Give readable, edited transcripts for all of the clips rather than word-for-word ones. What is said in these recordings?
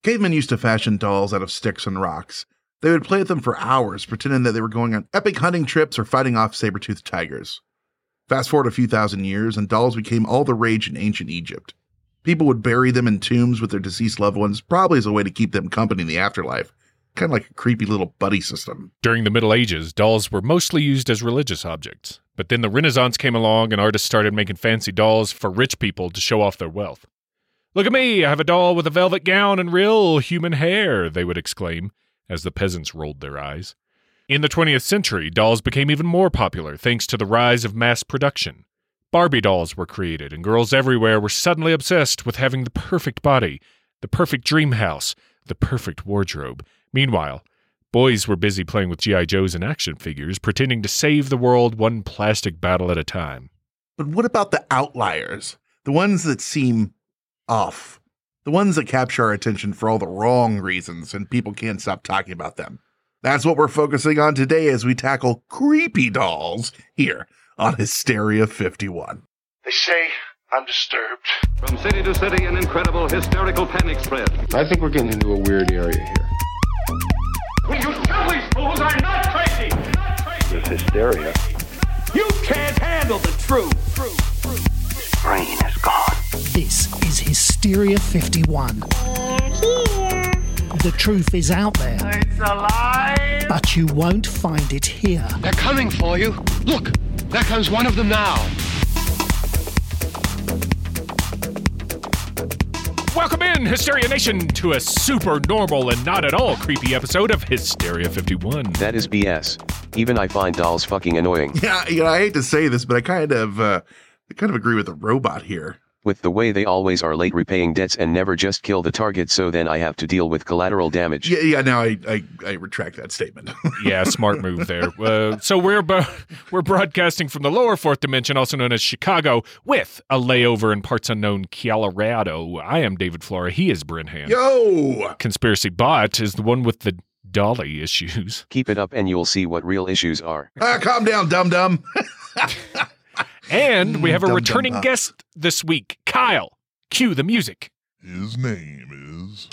Cavemen used to fashion dolls out of sticks and rocks. They would play with them for hours, pretending that they were going on epic hunting trips or fighting off saber-toothed tigers. Fast forward a few thousand years, and dolls became all the rage in ancient Egypt. People would bury them in tombs with their deceased loved ones, probably as a way to keep them company in the afterlife. Kind of like a creepy little buddy system. During the Middle Ages, dolls were mostly used as religious objects. But then the Renaissance came along and artists started making fancy dolls for rich people to show off their wealth. "Look at me, I have a doll with a velvet gown and real human hair," they would exclaim, as the peasants rolled their eyes. In the 20th century, dolls became even more popular thanks to the rise of mass production. Barbie dolls were created, and girls everywhere were suddenly obsessed with having the perfect body, the perfect dream house, the perfect wardrobe. Meanwhile, boys were busy playing with G.I. Joes and action figures, pretending to save the world one plastic battle at a time. But what about the outliers? The ones that seem off. The ones that capture our attention for all the wrong reasons, and people can't stop talking about them. That's what we're focusing on today as we tackle creepy dolls here on Hysteria 51. They say I'm disturbed. From city to city, an incredible hysterical panic spread. I think we're getting into a weird area here. Will you tell these fools I'm not crazy? Not crazy. This hysteria. You can't handle the truth. Brain is gone. This is Hysteria 51. Here. The truth is out there. It's alive. But you won't find it here. They're coming for you. Look, there comes one of them now. Welcome in, Hysteria Nation, to a super normal and not at all creepy episode of Hysteria 51. That is BS. Even I find dolls fucking annoying. Yeah, I hate to say this, but I kind of agree with the robot here. With the way they always are late repaying debts and never just kill the target, so then I have to deal with collateral damage. Yeah. Now I retract that statement. Yeah, smart move there. So we're broadcasting from the lower fourth dimension, also known as Chicago, with a layover in parts unknown Colorado. I am David Flora. He is Brenhan. Yo! Conspiracy Bot is the one with the dolly issues. Keep it up and you'll see what real issues are. Calm down, dum-dum. And we have a Dum, returning dum, dum. guest this week, Kyle. Cue the music. His name is...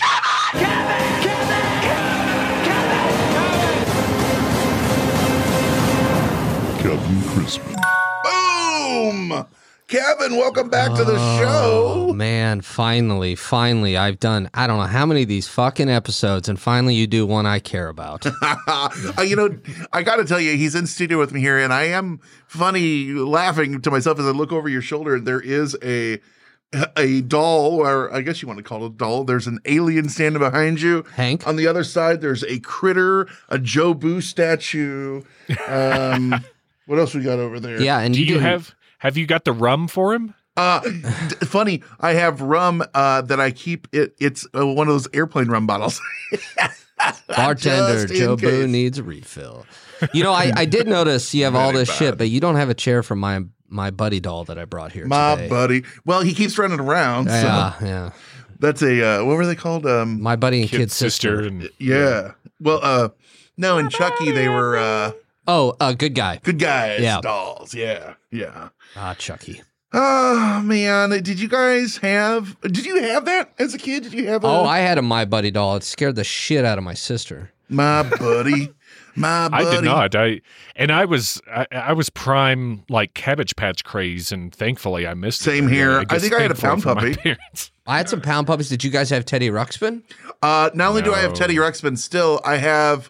Kevin Crispin. Boom! Kevin, welcome back to the show. Oh, man, finally, I've done, I don't know how many of these fucking episodes, and finally you do one I care about. I got to tell you, he's in studio with me here, and I am laughing to myself as I look over your shoulder, and there is a doll, or I guess you want to call it a doll. There's an alien standing behind you. Hank? On the other side, there's a critter, a Joe Boo statue. What else we got over there? Yeah, and Have you got the rum for him? Funny, I have rum that I keep. It's one of those airplane rum bottles. Bartender, Just in Joe Boo case. needs a refill. I did notice you have all this shit, but you don't have a chair for my buddy doll that I brought here My today. buddy. Well, he keeps running around. Yeah. That's a what were they called? My buddy and kid sister. sister. Yeah. Well, no, in Chucky they were good guy. good guys. Yeah. Dolls. Yeah. Chucky. Oh man, did you have that as a kid? Did you have? I had a My Buddy doll. It scared the shit out of my sister. My buddy. My buddy. I did not. I was prime like Cabbage Patch craze, and thankfully I missed it. Same here. I think I had a thankfully pound for my puppy. parents. I had some pound puppies. Did you guys have Teddy Ruxpin? Not only do I have No. Teddy Ruxpin, still I have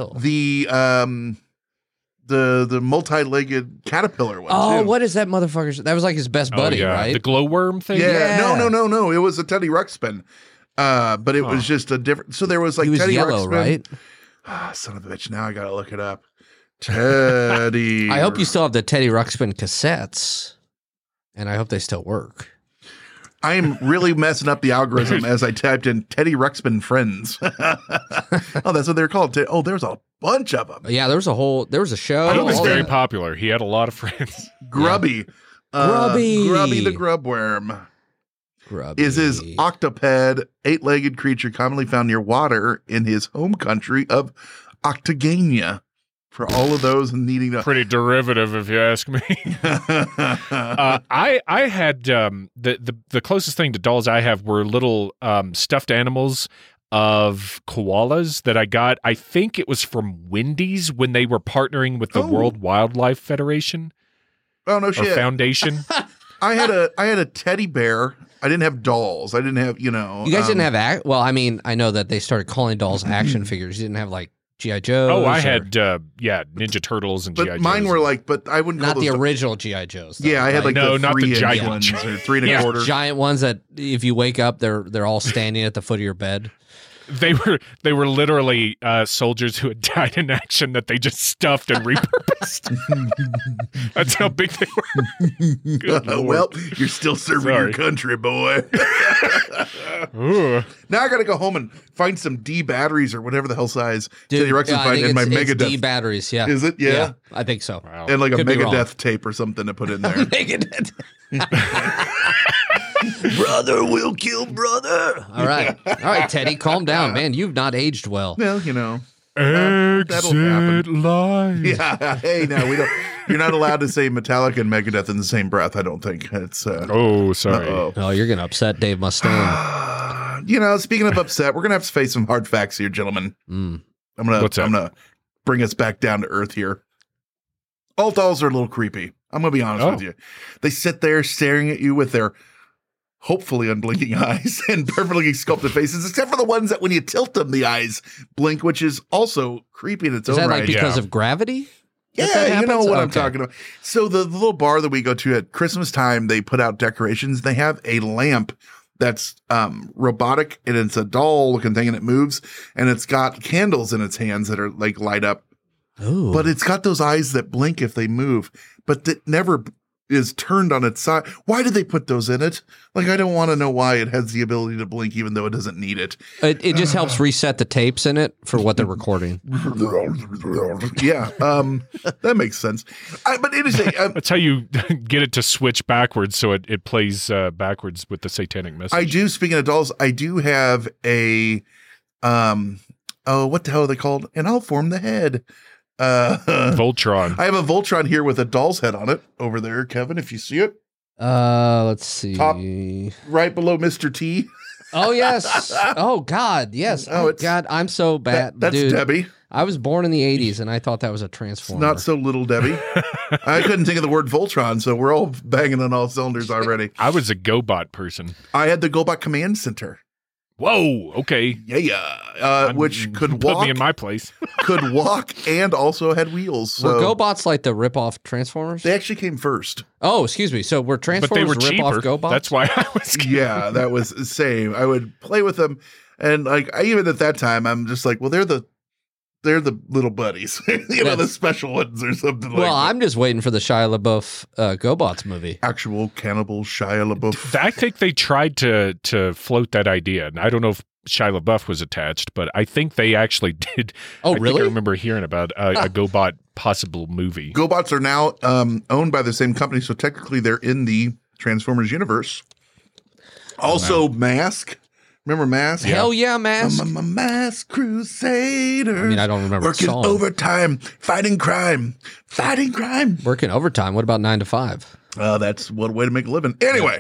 the multi-legged caterpillar one. Oh, too. what is that motherfucker? That was like his best buddy, Oh, yeah. right? The glowworm thing? Yeah. Yeah. No. It was a Teddy Ruxpin. But it was just a different. So there was like he was Teddy yellow, Ruxpin. right? Son of a bitch. Now I got to look it up. Teddy. I hope you still have the Teddy Ruxpin cassettes, and I hope they still work. I am really messing up the algorithm as I typed in Teddy Ruxpin friends. Oh, that's what they're called. There's a bunch of them. Yeah, there was a show. He was all very that. popular. He had a lot of friends. Grubby. Grubby. Grubby the grubworm. Grubby. Is his octoped, 8-legged creature commonly found near water in his home country of Octagania. For all of those needing to... Pretty derivative, if you ask me. I had the closest thing to dolls I have were little stuffed animals of koalas that I got. I think it was from Wendy's when they were partnering with the World Wildlife Federation. Oh, no shit. Or Foundation. I had a teddy bear. I didn't have dolls. I didn't have, You guys didn't have well, I mean, I know that they started calling dolls action figures. You didn't have like G.I. Joes. Oh, I had Ninja Turtles and G.I. Joes. But mine were like, but I wouldn't call not those the original G.I. Joes. Though, yeah, I had like no, the not the 3-inch giant ones or 3 1/4. Giant ones that if you wake up, they're all standing at the foot of your bed. They were literally soldiers who had died in action that they just stuffed and repurposed. That's how big they were. Good Lord. Well, you're still serving your country, boy. Now I got to go home and find some D batteries or whatever the hell size Teddy Ruxpin find in my Megadeth. D batteries, yeah. Is it? Yeah. I think so. Wow. And like Could a be wrong. Megadeth tape or something to put in there. Megadeth. Brother will kill brother. All right, Teddy, calm down, man. You've not aged well. Well, Exit live. Yeah. Hey, no, we don't. You're not allowed to say Metallica and Megadeth in the same breath. I don't think it's. Oh, sorry. Oh, you're gonna upset Dave Mustaine. Speaking of upset, we're gonna have to face some hard facts here, gentlemen. I'm gonna bring us back down to earth here. All dolls are a little creepy. I'm gonna be honest with you. They sit there staring at you with their hopefully unblinking eyes and perfectly sculpted faces, except for the ones that when you tilt them, the eyes blink, which is also creepy in its own Is that right. like because of gravity? Yeah, you know what I'm talking about. So the little bar that we go to at Christmas time, they put out decorations. They have a lamp that's robotic, and it's a doll looking thing, and it moves, and it's got candles in its hands that are like light up. Ooh. But it's got those eyes that blink if they move, but it never is turned on its side. Why did they put those in it? Like, I don't want to know why it has the ability to blink, even though it doesn't need it. It just helps reset the tapes in it for what they're recording. Yeah, that makes sense. But it is that's how you get it to switch backwards, so it plays backwards with the satanic message. I do. Speaking of dolls, I do have a what the hell are they called? And I'll form the head. Voltron. I have a Voltron here with a doll's head on it over there, Kevin, if you see it. Let's see. Top right below Mr. T. Oh, yes. Oh, God. Yes. Oh, God. I'm so bad. That's dude. Debbie. I was born in the 80s, and I thought that was a Transformer. Not so little Debbie. I couldn't think of the word Voltron, so we're all banging on all cylinders already. I was a GoBot person. I had the GoBot Command Center. Whoa, okay. Yeah. Which could walk. Put me in my place. Could walk and also had wheels. So were GoBots like the rip-off Transformers? They actually came first. Oh, excuse me. So were Transformers but they were rip-off cheaper. GoBots? That's why I was Yeah, that was the same. I would play with them, and like even at that time, I'm just like, well, they're the little buddies, the special ones or something like that. Well, I'm just waiting for the Shia LaBeouf GoBots movie. Actual cannibal Shia LaBeouf. I think they tried to float that idea, and I don't know if Shia LaBeouf was attached, but I think they actually did. Oh, I really? think I remember hearing about a GoBot possible movie. GoBots are now owned by the same company, so technically they're in the Transformers universe. Also, Mask. Remember Mask? Hell yeah, Mask. I'm a Mask Crusader. I mean, I don't remember Working the song. overtime, fighting crime. Working overtime. What about 9 to 5? That's one way to make a living. Anyway.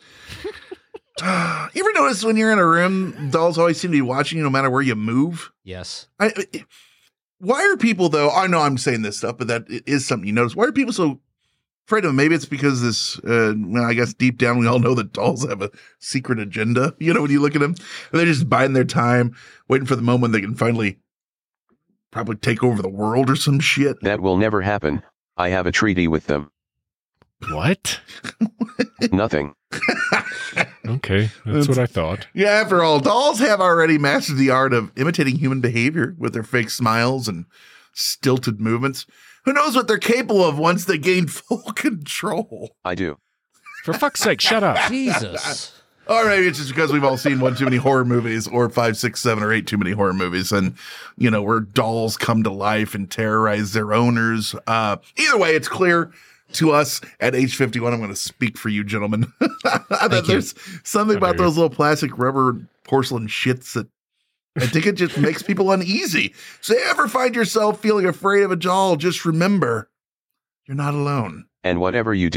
You ever notice when you're in a room, dolls always seem to be watching you no matter where you move? Yes. Why are people, though, I know I'm saying this stuff, but that is something you notice. Why are people so afraid of them? Maybe it's because this, I guess deep down we all know that dolls have a secret agenda. When you look at them, they're just biding their time, waiting for the moment they can finally probably take over the world or some shit. That will never happen. I have a treaty with them. What? Nothing. Okay, that's what I thought. Yeah, after all, dolls have already mastered the art of imitating human behavior with their fake smiles and stilted movements. Who knows what they're capable of once they gain full control? I do. For fuck's sake, shut up. Jesus. All right, it's just because we've all seen one too many horror movies, or 5, 6, 7, or 8 too many horror movies, and where dolls come to life and terrorize their owners. Either way, it's clear to us at age 51. I'm going to speak for you, gentlemen. There's something about those little plastic rubber porcelain shits that I think it just makes people uneasy. So if you ever find yourself feeling afraid of a doll, just remember, you're not alone. And whatever you do,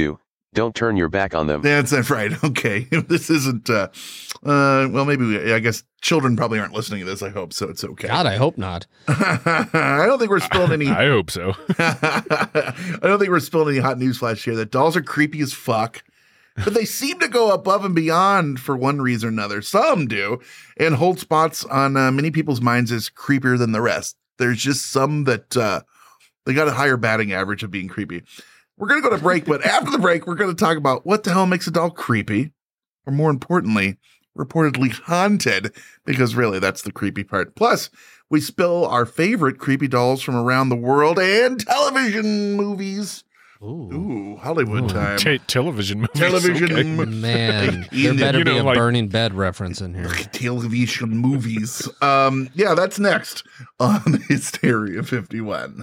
Don't turn your back on them. That's right. Okay. This isn't, well, maybe, I guess children probably aren't listening to this. I hope so. It's okay. God, I hope not. I don't think we're spilling any. I hope so. I don't think we're spilling any hot news flash here that dolls are creepy as fuck, but they seem to go above and beyond for one reason or another. Some do, and hold spots on many people's minds as creepier than the rest. There's just some that they got a higher batting average of being creepy. We're going to go to break, but after the break, we're going to talk about what the hell makes a doll creepy, or more importantly, reportedly haunted, because really that's the creepy part. Plus, we spill our favorite creepy dolls from around the world and television movies. Ooh, Hollywood time. Television movies. Television okay. Man, there better be a Burning Bed reference in here. Television movies. Yeah, that's next on Hysteria 51.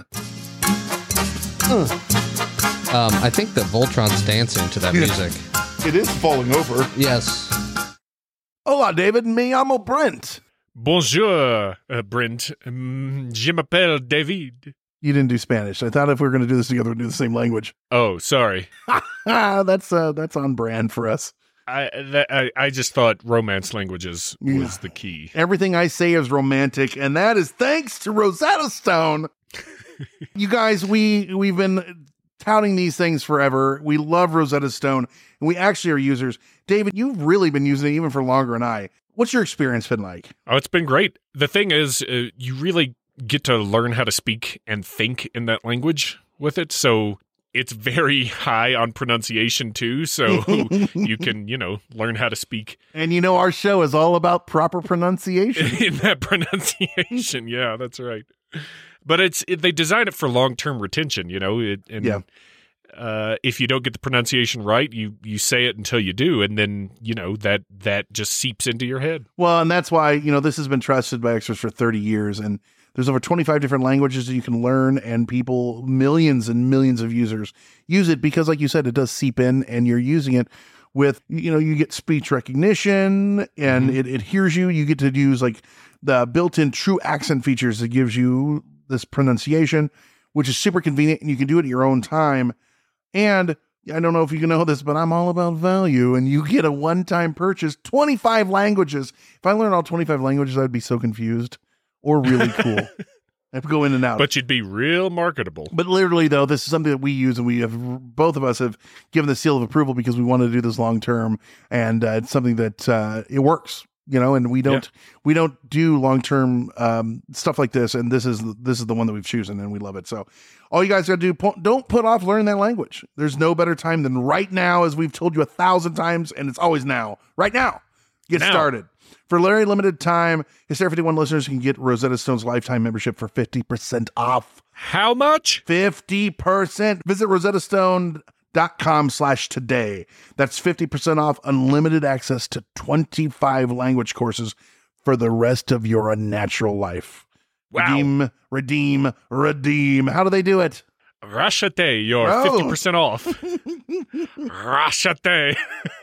I think that Voltron's dancing to that music. It is falling over. Yes. Hola, David. Me llamo Brent. Bonjour, Brent. Je m'appelle David. You didn't do Spanish. I thought if we were going to do this together, we'd do the same language. Oh, sorry. That's on brand for us. I just thought romance languages was the key. Everything I say is romantic, and that is thanks to Rosetta Stone. You guys, we've been touting these things forever. We love Rosetta Stone, and we actually are users. David, you've really been using it even for longer than I. What's your experience been like? Oh, it's been great. The thing is, you really get to learn how to speak and think in that language with it. So it's very high on pronunciation too. So you can, learn how to speak. And our show is all about proper pronunciation. In that pronunciation. Yeah, that's right. But they design it for long-term retention, if you don't get the pronunciation right, you say it until you do, and then that just seeps into your head. Well, and that's why this has been trusted by experts for 30 years, and there's over 25 different languages that you can learn, and millions and millions of users use it because, like you said, it does seep in, and you're using it with you get speech recognition, and it hears you. You get to use like the built-in true accent features that gives you this pronunciation, which is super convenient, and you can do it at your own time. And I don't know if you can know this, but I'm all about value, and you get a one-time purchase, 25 languages. If I learned all 25 languages, I'd be so confused or really cool. I have to go in and out. But you'd be real marketable. But literally, though, this is something that we use, and we have, both of us have given the seal of approval because we want to do this long-term, and it's something that it works. And we don't do long-term stuff like this. And this is the one that we've chosen, and we love it. So all you guys got to do, don't put off learning that language. There's no better time than right now, as we've told you 1,000 times, and it's always now. Right now. Get started. For very limited time, Hysteria 51 listeners can get Rosetta Stone's lifetime membership for 50% off. How much? 50%. Visit rosettastone.com/today. That's 50% off unlimited access to 25 language courses for the rest of your unnatural life. Wow. Redeem. How do they do it? Rashate, you're 50% off. Rashate.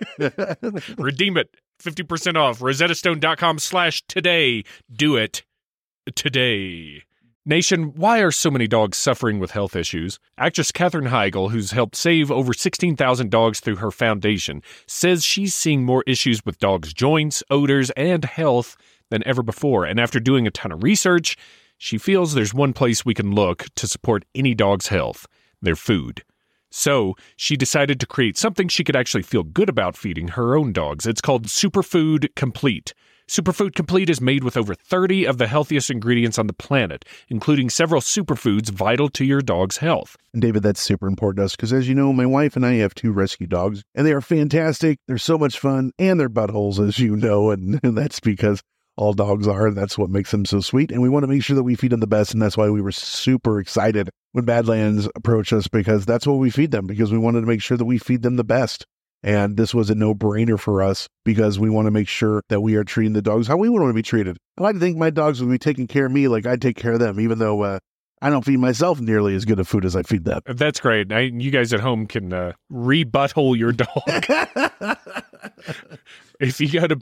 Redeem it. 50% off. rosettastone.com/today. Do it today. Nation, why are so many dogs suffering with health issues? Actress Katherine Heigl, who's helped save over 16,000 dogs through her foundation, says she's seeing more issues with dogs' joints, odors, and health than ever before. And after doing a ton of research, she feels there's one place we can look to support any dog's health: their food. So she decided to create something she could actually feel good about feeding her own dogs. It's called Superfood Complete. Superfood Complete is made with over 30 of the healthiest ingredients on the planet, including several superfoods vital to your dog's health. And David, that's super important to us because, as you know, my wife and I have 2 rescue dogs, and they are fantastic. They're so much fun, and they're buttholes, as you know, and that's because all dogs are, and that's what makes them so sweet. And we want to make sure that we feed them the best, and that's why we were super excited when Badlands approached us, because that's what we feed them, because we wanted to make sure that we feed them the best. And this was a no-brainer for us because we want to make sure that we are treating the dogs how we want to be treated. I like to think my dogs would be taking care of me like I take care of them, even though I I don't feed myself nearly as good of food as I feed them. That's great. You guys at home can re-butthole your dog. If you go to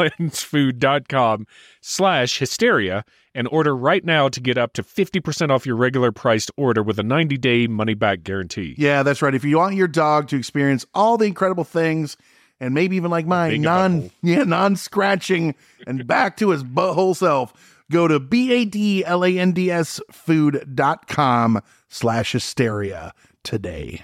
badlandsfood.com/hysteria and order right now to get up to 50% off your regular priced order with a 90-day money-back guarantee. Yeah, that's right. If you want your dog to experience all the incredible things, and maybe even like mine, non-scratching and back to his butthole self, go to badlandsfood.com/hysteria today.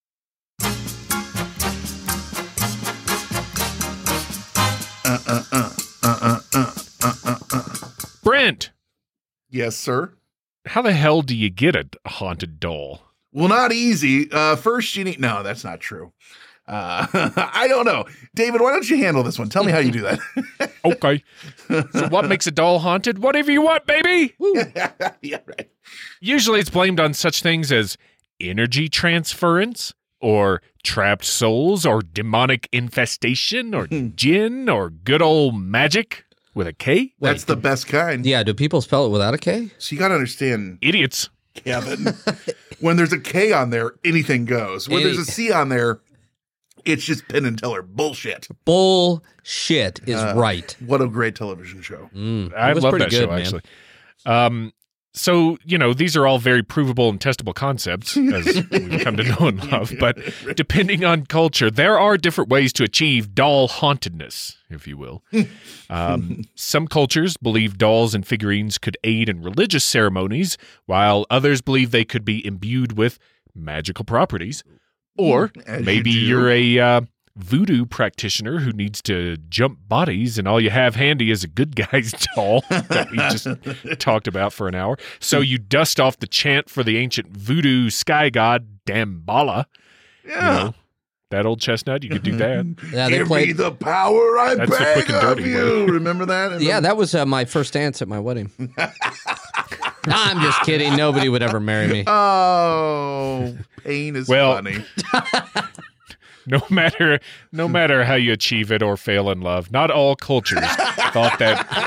Brent. Yes, sir. How the hell do you get a haunted doll? Well, not easy. First, you need... No, that's not true. I don't know. David, why don't you handle this one? Tell me how you do that. Okay. So what makes a doll haunted? Whatever you want, baby. Yeah, right. Usually it's blamed on such things as energy transference or trapped souls or demonic infestation or jinn or good old magic with a K. That's the best kind. Yeah, do people spell it without a K? So you got to understand, idiots, Kevin. When there's a K on there, anything goes. When there's a C on there, it's just Penn and Teller bullshit. Bullshit is right. What a great television show. I love that show, actually. So, these are all very provable and testable concepts, as we've come to know and love. But depending on culture, there are different ways to achieve doll hauntedness, if you will. Some cultures believe dolls and figurines could aid in religious ceremonies, while others believe they could be imbued with magical properties. Or maybe you're a voodoo practitioner who needs to jump bodies and all you have handy is a good guy's doll that we just talked about for an hour. So you dust off the chant for the ancient voodoo sky god Damballa. Yeah. That old chestnut, you could do that. Yeah, Give me the power I That's the beg quick and of dirty you. way. Remember that? Yeah, that was my first dance at my wedding. No, I'm just kidding. Nobody would ever marry me. Oh, pain is funny. No matter how you achieve it or fail in love, not all cultures thought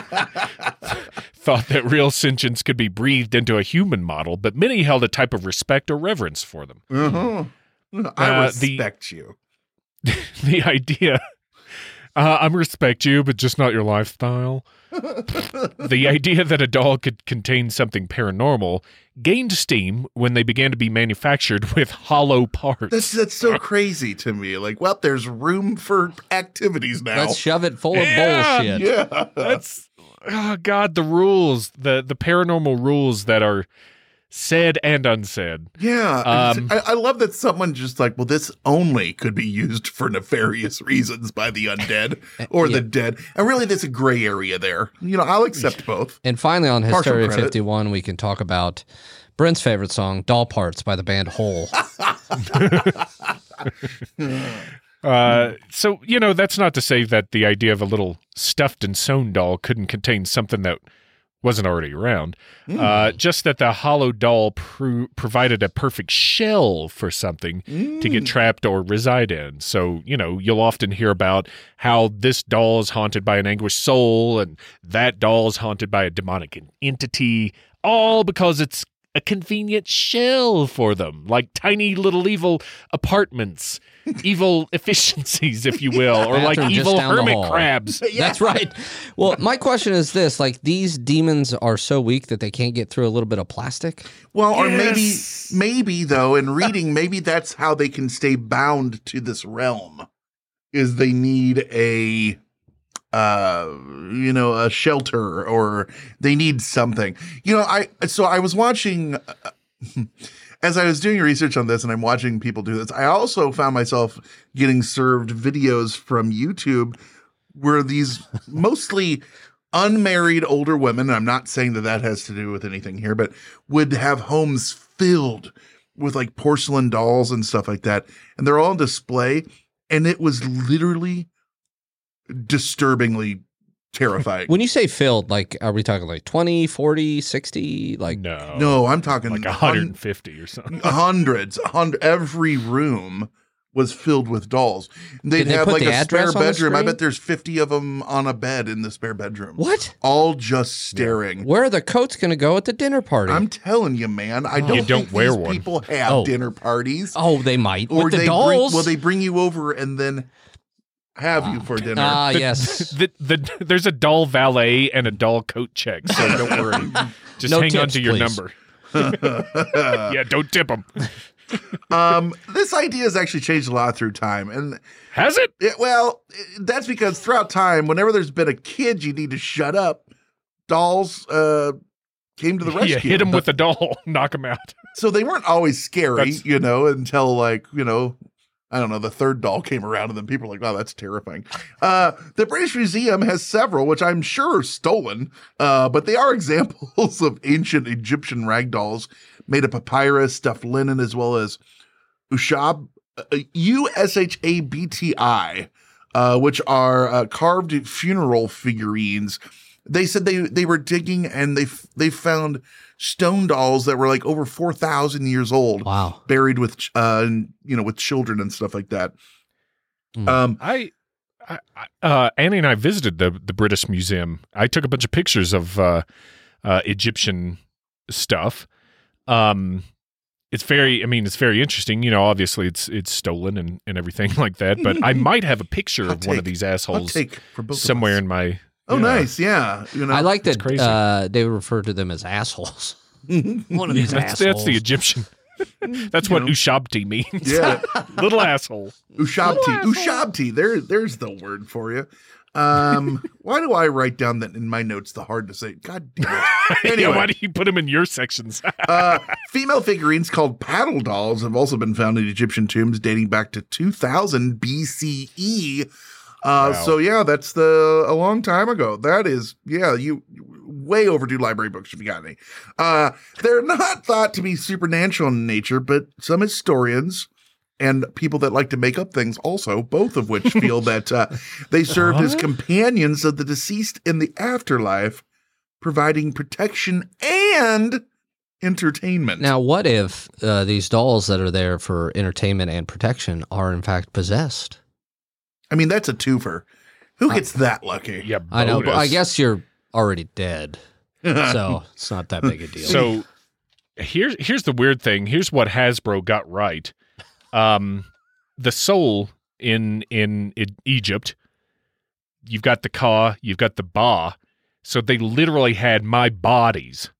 that real sentience could be breathed into a human model, but many held a type of respect or reverence for them. I respect you. The idea, I respect you, but just not your lifestyle. The idea that a doll could contain something paranormal gained steam when they began to be manufactured with hollow parts. That's so crazy to me. Like, well, there's room for activities now. Let's shove it full of bullshit. Yeah. That's, God, the rules, the paranormal rules that are said and unsaid. Yeah. I love that someone just like, well, this only could be used for nefarious reasons by the undead or the dead. And really, there's a gray area there. I'll accept both. And finally, on Hysteria 51, we can talk about Brent's favorite song, Doll Parts by the band Hole. So, that's not to say that the idea of a little stuffed and sewn doll couldn't contain something that wasn't already around. Just that the hollow doll provided a perfect shell for something to get trapped or reside in. So, you'll often hear about how this doll is haunted by an anguished soul and that doll is haunted by a demonic entity, all because it's a convenient shell for them, like tiny little evil apartments, evil efficiencies, if you will, or like evil hermit crabs. That's right. Well, my question is this, like these demons are so weak that they can't get through a little bit of plastic? Well, or maybe though, in reading, maybe that's how they can stay bound to this realm, is they need a shelter, or they need something. I was watching as I was doing research on this and I'm watching people do this. I also found myself getting served videos from YouTube where these mostly unmarried older women, and I'm not saying that has to do with anything here, but would have homes filled with like porcelain dolls and stuff like that. And they're all on display. And it was literally disturbingly terrifying. When you say filled, like, are we talking like 20, 40, 60? Like, no, I'm talking like 150 or something. Hundreds. Every room was filled with dolls. They'd Did they have put like the a spare address on the bedroom. I screen? bet there's 50 of them on a bed in the spare bedroom. What? All just staring. Where are the coats going to go at the dinner party? I'm telling you, man. I don't You don't think wear these one. people have Oh. dinner parties. Oh, they might. Or With the they dolls? they bring you over and then have you for dinner. Ah, yes. There's a doll valet and a doll coat check, so don't worry. Just No hang on tips, to your please. number. Yeah, don't tip them. This idea has actually changed a lot through time. And Has it? that's because throughout time, whenever there's been a kid you need to shut up, dolls came to the rescue. Yeah, hit him with the doll, knock him out. So they weren't always scary, That's- until I don't know, the third doll came around and then people were like, wow, that's terrifying. The British Museum has several, which I'm sure are stolen, but they are examples of ancient Egyptian rag dolls made of papyrus, stuffed linen, as well as Ushabti, which are carved funeral figurines. They said they were digging and they found stone dolls that were like over 4,000 years old. Wow. Buried with with children and stuff like that. Annie and I visited the British Museum. I took a bunch of pictures of Egyptian stuff. It's very interesting. Obviously it's stolen and everything like that. But I might have a picture of one of these assholes somewhere in my. Oh, nice. Yeah. I like that crazy. They refer to them as assholes. One of these assholes. That's the Egyptian. That's what Ushabti means. Yeah. Little asshole. Ushabti. There's the word for you. Why do I write down that in my notes the hard to say? God damn it. Anyway. Yeah, why do you put them in your sections? Female figurines called paddle dolls have also been found in Egyptian tombs dating back to 2000 BCE. Wow. So yeah, that's a long time ago. That is, you way overdue library books if you got any. They're not thought to be supernatural in nature, but some historians and people that like to make up things also, both of which feel that they served as companions of the deceased in the afterlife, providing protection and entertainment. Now, what if these dolls that are there for entertainment and protection are in fact possessed? I mean, that's a twofer. Who gets that lucky? Yeah, I know, but I guess you're already dead, so it's not that big a deal. So here's the weird thing. Here's what Hasbro got right. The soul in Egypt, you've got the Ka, you've got the Ba. So they literally had my bodies.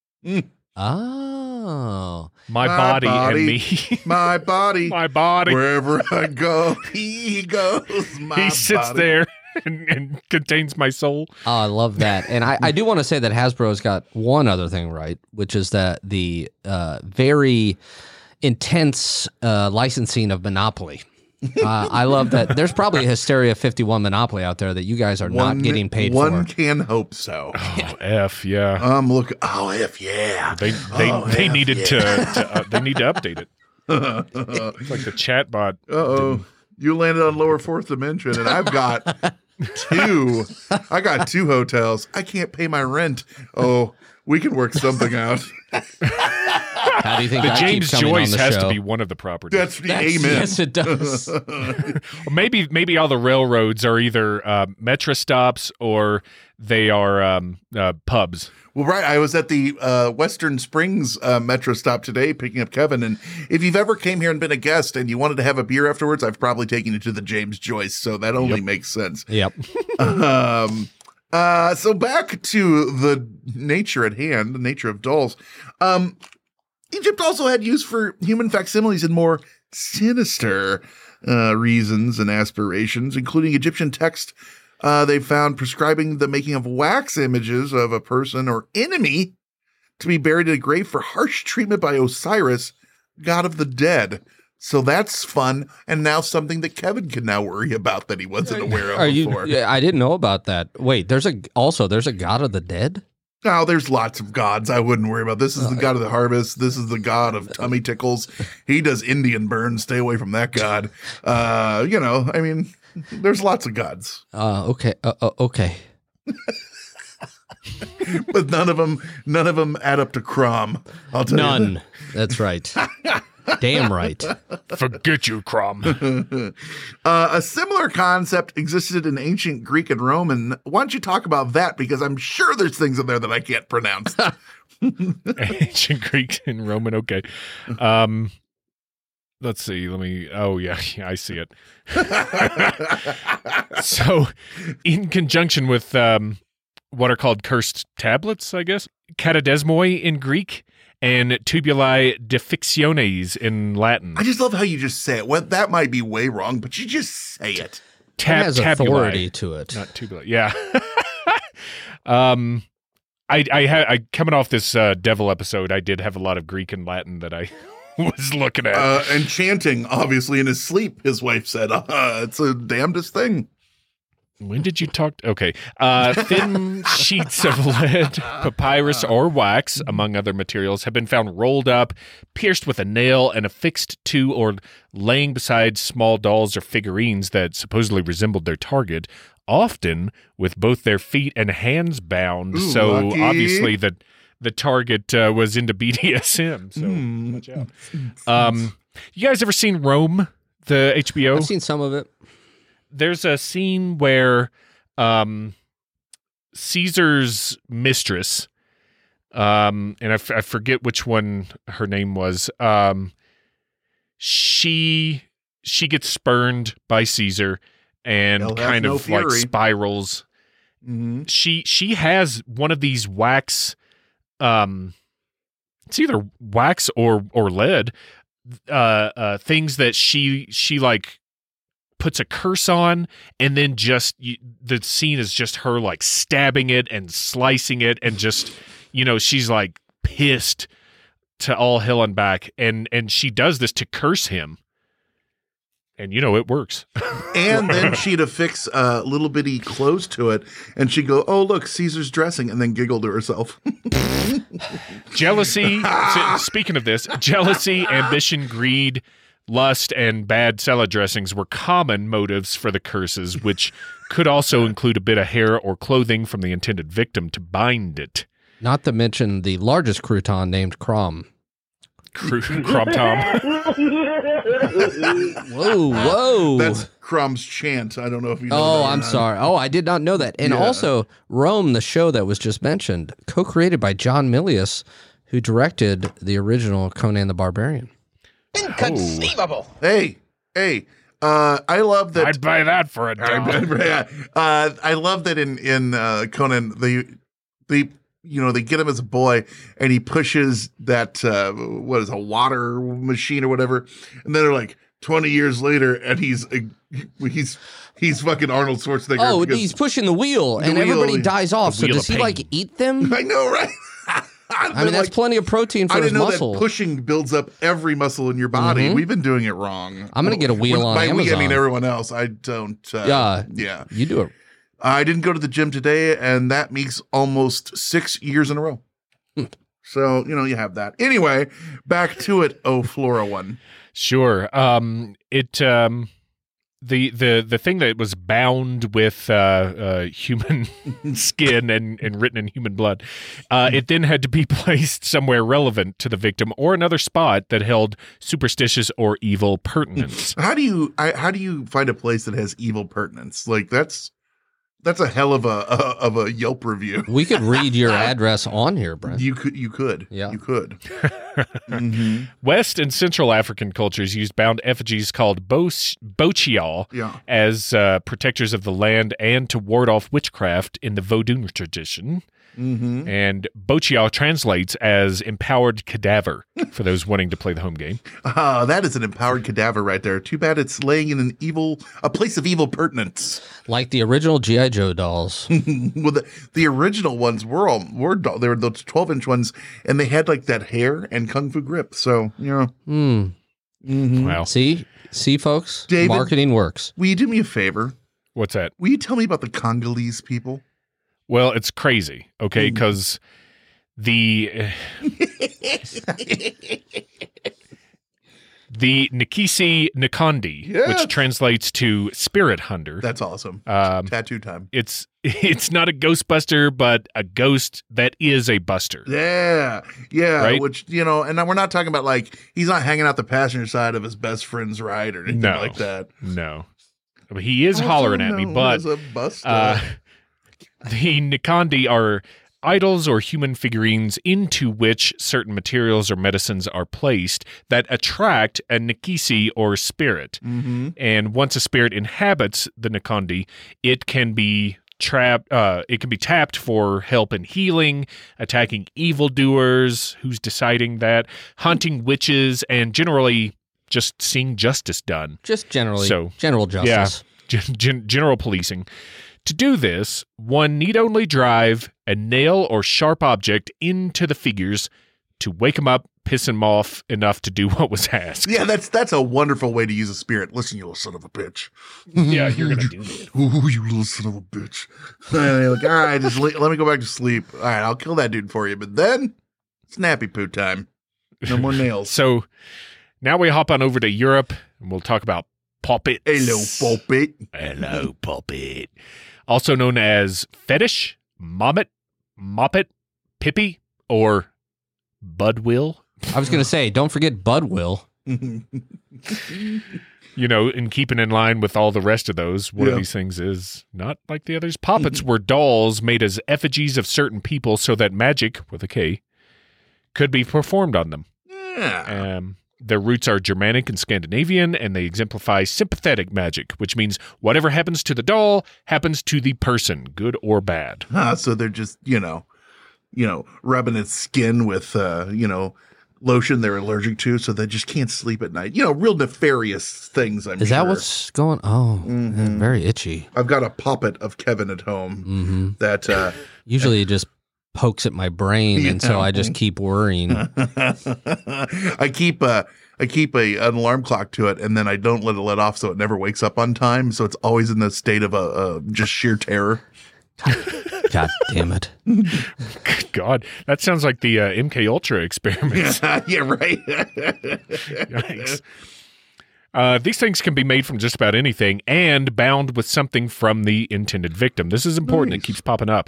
Oh. My body and me. My body. My body. Wherever I go, he goes. He sits body. there and contains my soul. Oh, I love that. And I do want to say that Hasbro's got one other thing right, which is that the very intense licensing of Monopoly. I love that. There's probably a Hysteria 51 Monopoly out there that you guys are not getting paid for. One can hope so. Oh, F, yeah. Look. Oh, F, yeah. They needed to they need to update it. It's like the chatbot. Uh-oh. You landed on lower fourth dimension, and I've got two. I got two hotels. I can't pay my rent. Oh, we can work something out. How do you think the that James keeps coming on Joyce the has show? to be one of the properties. That's the amen. Yes, it does. Or maybe all the railroads are either metro stops or they are pubs. Well, right. I was at the Western Springs Metro stop today picking up Kevin. And if you've ever came here and been a guest and you wanted to have a beer afterwards, I've probably taken you to the James Joyce. So that only makes sense. Yep. So back to the nature at hand, the nature of dolls. Egypt also had use for human facsimiles in more sinister reasons and aspirations, including Egyptian text they found prescribing the making of wax images of a person or enemy to be buried in a grave for harsh treatment by Osiris, god of the dead. So that's fun, and now something that Kevin can now worry about that he wasn't aware of before. I didn't know about that. Wait, there's a god of the dead? No, there's lots of gods. I wouldn't worry about. This is the god of the harvest. This is the god of tummy tickles. He does Indian burns. Stay away from that god. I mean, there's lots of gods. Okay. Okay. But none of them add up to Crom. I'll tell you. None. That's right. Damn right. Forget you, Crom. A similar concept existed in ancient Greek and Roman. Why don't you talk about that? Because I'm sure there's things in there that I can't pronounce. Ancient Greek and Roman. Okay. Let's see. Oh, yeah, I see it. So, in conjunction with what are called cursed tablets, I guess, katadesmoi in Greek and tubuli defictiones in Latin. I just love how you just say it. Well, that might be way wrong, but you just say it. It has authority to it. Not tubuli. Yeah. I coming off this devil episode, I did have a lot of Greek and Latin that I was looking at. And chanting, obviously, in his sleep, his wife said, it's a damnedest thing. When did you talk? Okay. Thin sheets of lead, papyrus, or wax, among other materials, have been found rolled up, pierced with a nail, and affixed to or laying beside small dolls or figurines that supposedly resembled their target, often with both their feet and hands bound. Ooh, so lucky. obviously the target was into BDSM. So watch out. You guys ever seen Rome, the HBO? I've seen some of it. There's a scene where Caesar's mistress, and I forget which one her name was, she gets spurned by Caesar and kind of like spirals. Mm-hmm. She has one of these wax, it's either wax or lead, things that she like puts a curse on, and then just the scene is just her like stabbing it and slicing it, and just, you know, she's like pissed to all hell and back, and she does this to curse him, and you know it works. And then she'd affix little bitty clothes to it, and she'd go, "Oh look, Caesar's dressing," and then giggle to herself. Jealousy. Speaking of this, jealousy, ambition, greed, lust, and bad salad dressings were common motives for the curses, which could also include a bit of hair or clothing from the intended victim to bind it. Not to mention the largest crouton named Crom. Crom Tom. Whoa. That's Crom's chant. I don't know if you know that. Oh, I'm sorry. Oh, I did not know that. And also, Rome, the show that was just mentioned, co-created by John Milius, who directed the original Conan the Barbarian. Inconceivable. Hey. I love that. I'd buy that for a dollar. I love that in Conan, they get him as a boy, and he pushes that what is a water machine or whatever, and then they're like 20 years later, and he's fucking Arnold Schwarzenegger. Oh, he's pushing the wheel, and everybody dies off. So does he like eat them? I know, right? I mean, that's plenty of protein for his muscle. I didn't know that pushing builds up every muscle in your body. Mm-hmm. We've been doing it wrong. I'm going to get a wheel on Amazon. By we, I mean everyone else. I don't. Yeah. You do it. I didn't go to the gym today, and that makes almost 6 years in a row. So, you have that. Anyway, back to it, Flora one. Sure. The thing that was bound with human skin and written in human blood, it then had to be placed somewhere relevant to the victim or another spot that held superstitious or evil pertinence. How do you find a place that has evil pertinence? Like that's a hell of a Yelp review. We could read your address on here, Brent. You could. Yeah. You could. Mm-hmm. West and Central African cultures used bound effigies called bochial as protectors of the land and to ward off witchcraft in the Vodou tradition. Mm-hmm. And bochial translates as empowered cadaver for those wanting to play the home game. That is an empowered cadaver right there. Too bad it's laying in a place of evil pertinence. Like the original G.I. Joe dolls. Well, the original ones they were those 12-inch ones, and they had like that hair and kung fu grip. So, Mm-hmm. Wow. See, folks, David, marketing works. Will you do me a favor? What's that? Will you tell me about the Congolese people? Well, it's crazy, okay, because the The Nikisi Nikandi, which translates to spirit hunter. That's awesome. Tattoo time. It's not a Ghostbuster, but a ghost that is a buster. Yeah. Right? Which, and we're not talking about like, he's not hanging out the passenger side of his best friend's ride or anything like that. No. I mean, he is hollering at me, but a buster. The Nikandi are idols or human figurines into which certain materials or medicines are placed that attract a Nikisi or spirit. Mm-hmm. And once a spirit inhabits the Nikandi, it can be trapped. It can be tapped for help in healing, attacking evildoers, who's deciding that, hunting witches, and generally just seeing justice done. Just generally, general justice. Yeah, general policing. To do this, one need only drive a nail or sharp object into the figures to wake them up, piss them off enough to do what was asked. Yeah, that's a wonderful way to use a spirit. Listen, you little son of a bitch. Yeah, you're going to do it. Ooh, you little son of a bitch. And you're like, all right, just let me go back to sleep. All right, I'll kill that dude for you. But then, snappy poo time. No more nails. So now we hop on over to Europe, and we'll talk about puppets. Hello, puppet. Hello, puppet. Also known as fetish, moppet, pippy, or budwill. I was going to say, don't forget budwill. In keeping in line with all the rest of those, one of these things is not like the others. Poppets were dolls made as effigies of certain people so that magic, with a K, could be performed on them. Yeah. Their roots are Germanic and Scandinavian, and they exemplify sympathetic magic, which means whatever happens to the doll happens to the person, good or bad. So they're just, rubbing its skin with, lotion they're allergic to, so they just can't sleep at night. Real nefarious things, I'm sure. Is that what's going on? Oh, very itchy. I've got a puppet of Kevin at home that... Usually just pokes at my brain, and so I just keep worrying. I keep an alarm clock to it, and then I don't let off, so it never wakes up on time. So it's always in the state of just sheer terror. God damn it! God, that sounds like the MK Ultra experiments. Yeah, right. Yikes. These things can be made from just about anything and bound with something from the intended victim. This is important. Nice. It keeps popping up.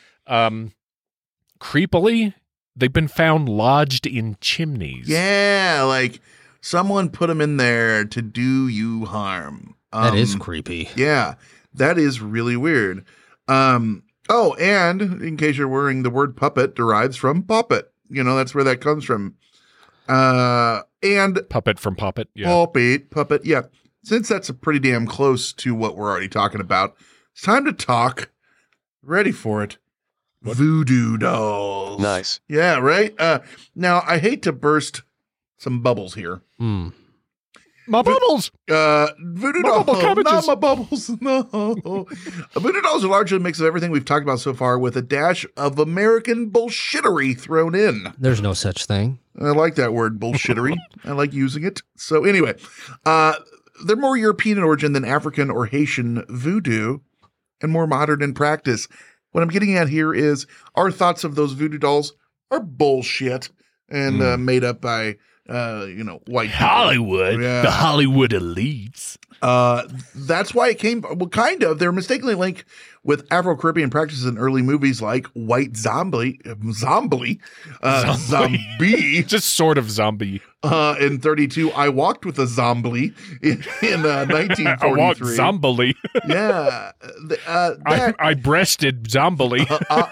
Creepily, they've been found lodged in chimneys. Yeah, like someone put them in there to do you harm. That is creepy. Yeah, that is really weird. And in case you're worrying, the word puppet derives from puppet. That's where that comes from. And puppet from puppet. Yeah. Puppet. Yeah. Since that's pretty damn close to what we're already talking about, it's time to talk. Ready for it. What? Voodoo dolls. Nice. Yeah, right? Now, I hate to burst some bubbles here. My bubbles! Voodoo dolls. Not my bubbles. No. Voodoo dolls are largely a mix of everything we've talked about so far with a dash of American bullshittery thrown in. There's no such thing. I like that word, bullshittery. I like using it. So anyway, they're more European in origin than African or Haitian voodoo and more modern in practice. What I'm getting at here is our thoughts of those voodoo dolls are bullshit and made up by, white Hollywood, the Hollywood elites. That's why it came, they're mistakenly linked with Afro-Caribbean practices in early movies like White Zombie, just sort of zombie. In 32, I walked with a zombie in 1943. I walked zombily. Yeah. I breasted zombily.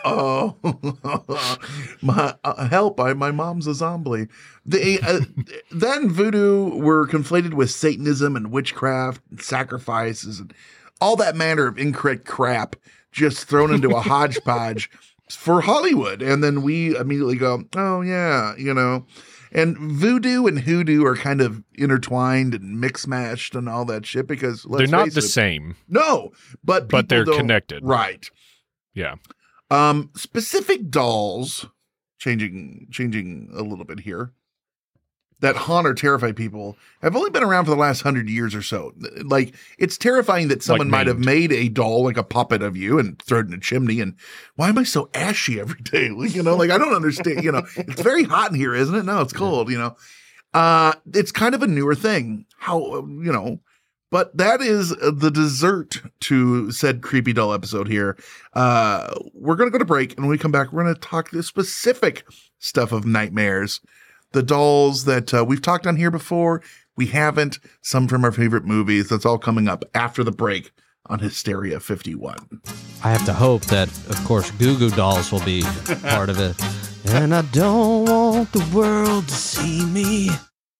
Help, my mom's a zombie. Then voodoo were conflated with Satanism and witchcraft and sacrifices and all that manner of incorrect crap just thrown into a hodgepodge for Hollywood. And then we immediately go, oh, yeah, And voodoo and hoodoo are kind of intertwined and mix-matched and all that shit because they're not the same. No, but they're connected. Right. Yeah. Specific dolls, changing a little bit here, that haunt or terrify people have only been around for the last 100 years or so. Like, it's terrifying that someone might have made a doll, like a puppet of you, and thrown it in a chimney. And why am I so ashy every day? I don't understand. It's very hot in here, isn't it? No, it's cold, It's kind of a newer thing. But that is the dessert to said creepy doll episode here. We're going to go to break, and when we come back, we're going to talk the specific stuff of nightmares. The dolls that we've talked on here before, we haven't. Some from our favorite movies. That's all coming up after the break on Hysteria 51. I have to hope that, of course, Goo Goo Dolls will be part of it. And I don't want the world to see me.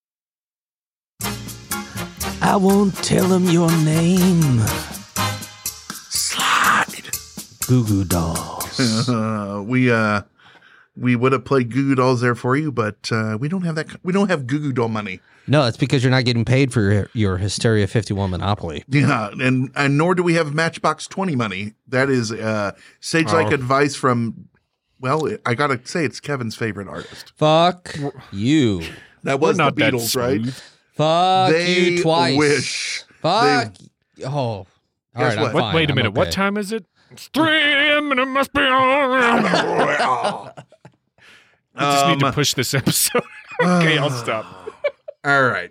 I won't tell them your name. Slide. Goo Goo Dolls. We would have played Goo Goo Dolls there for you, but we don't have that. We don't have Goo Goo Doll money. No, it's because you're not getting paid for your Hysteria 51 Monopoly. Yeah, and nor do we have Matchbox 20 money. That is sage-like advice from, well, I gotta say it's Kevin's favorite artist. Fuck you. That was the Beatles, right? Fuck you twice. Wish. Fuck. All right, I'm fine. Wait a minute. Okay. What time is it? It's 3 a.m. and it must be on. I just need to push this episode. Okay, I'll stop. All right.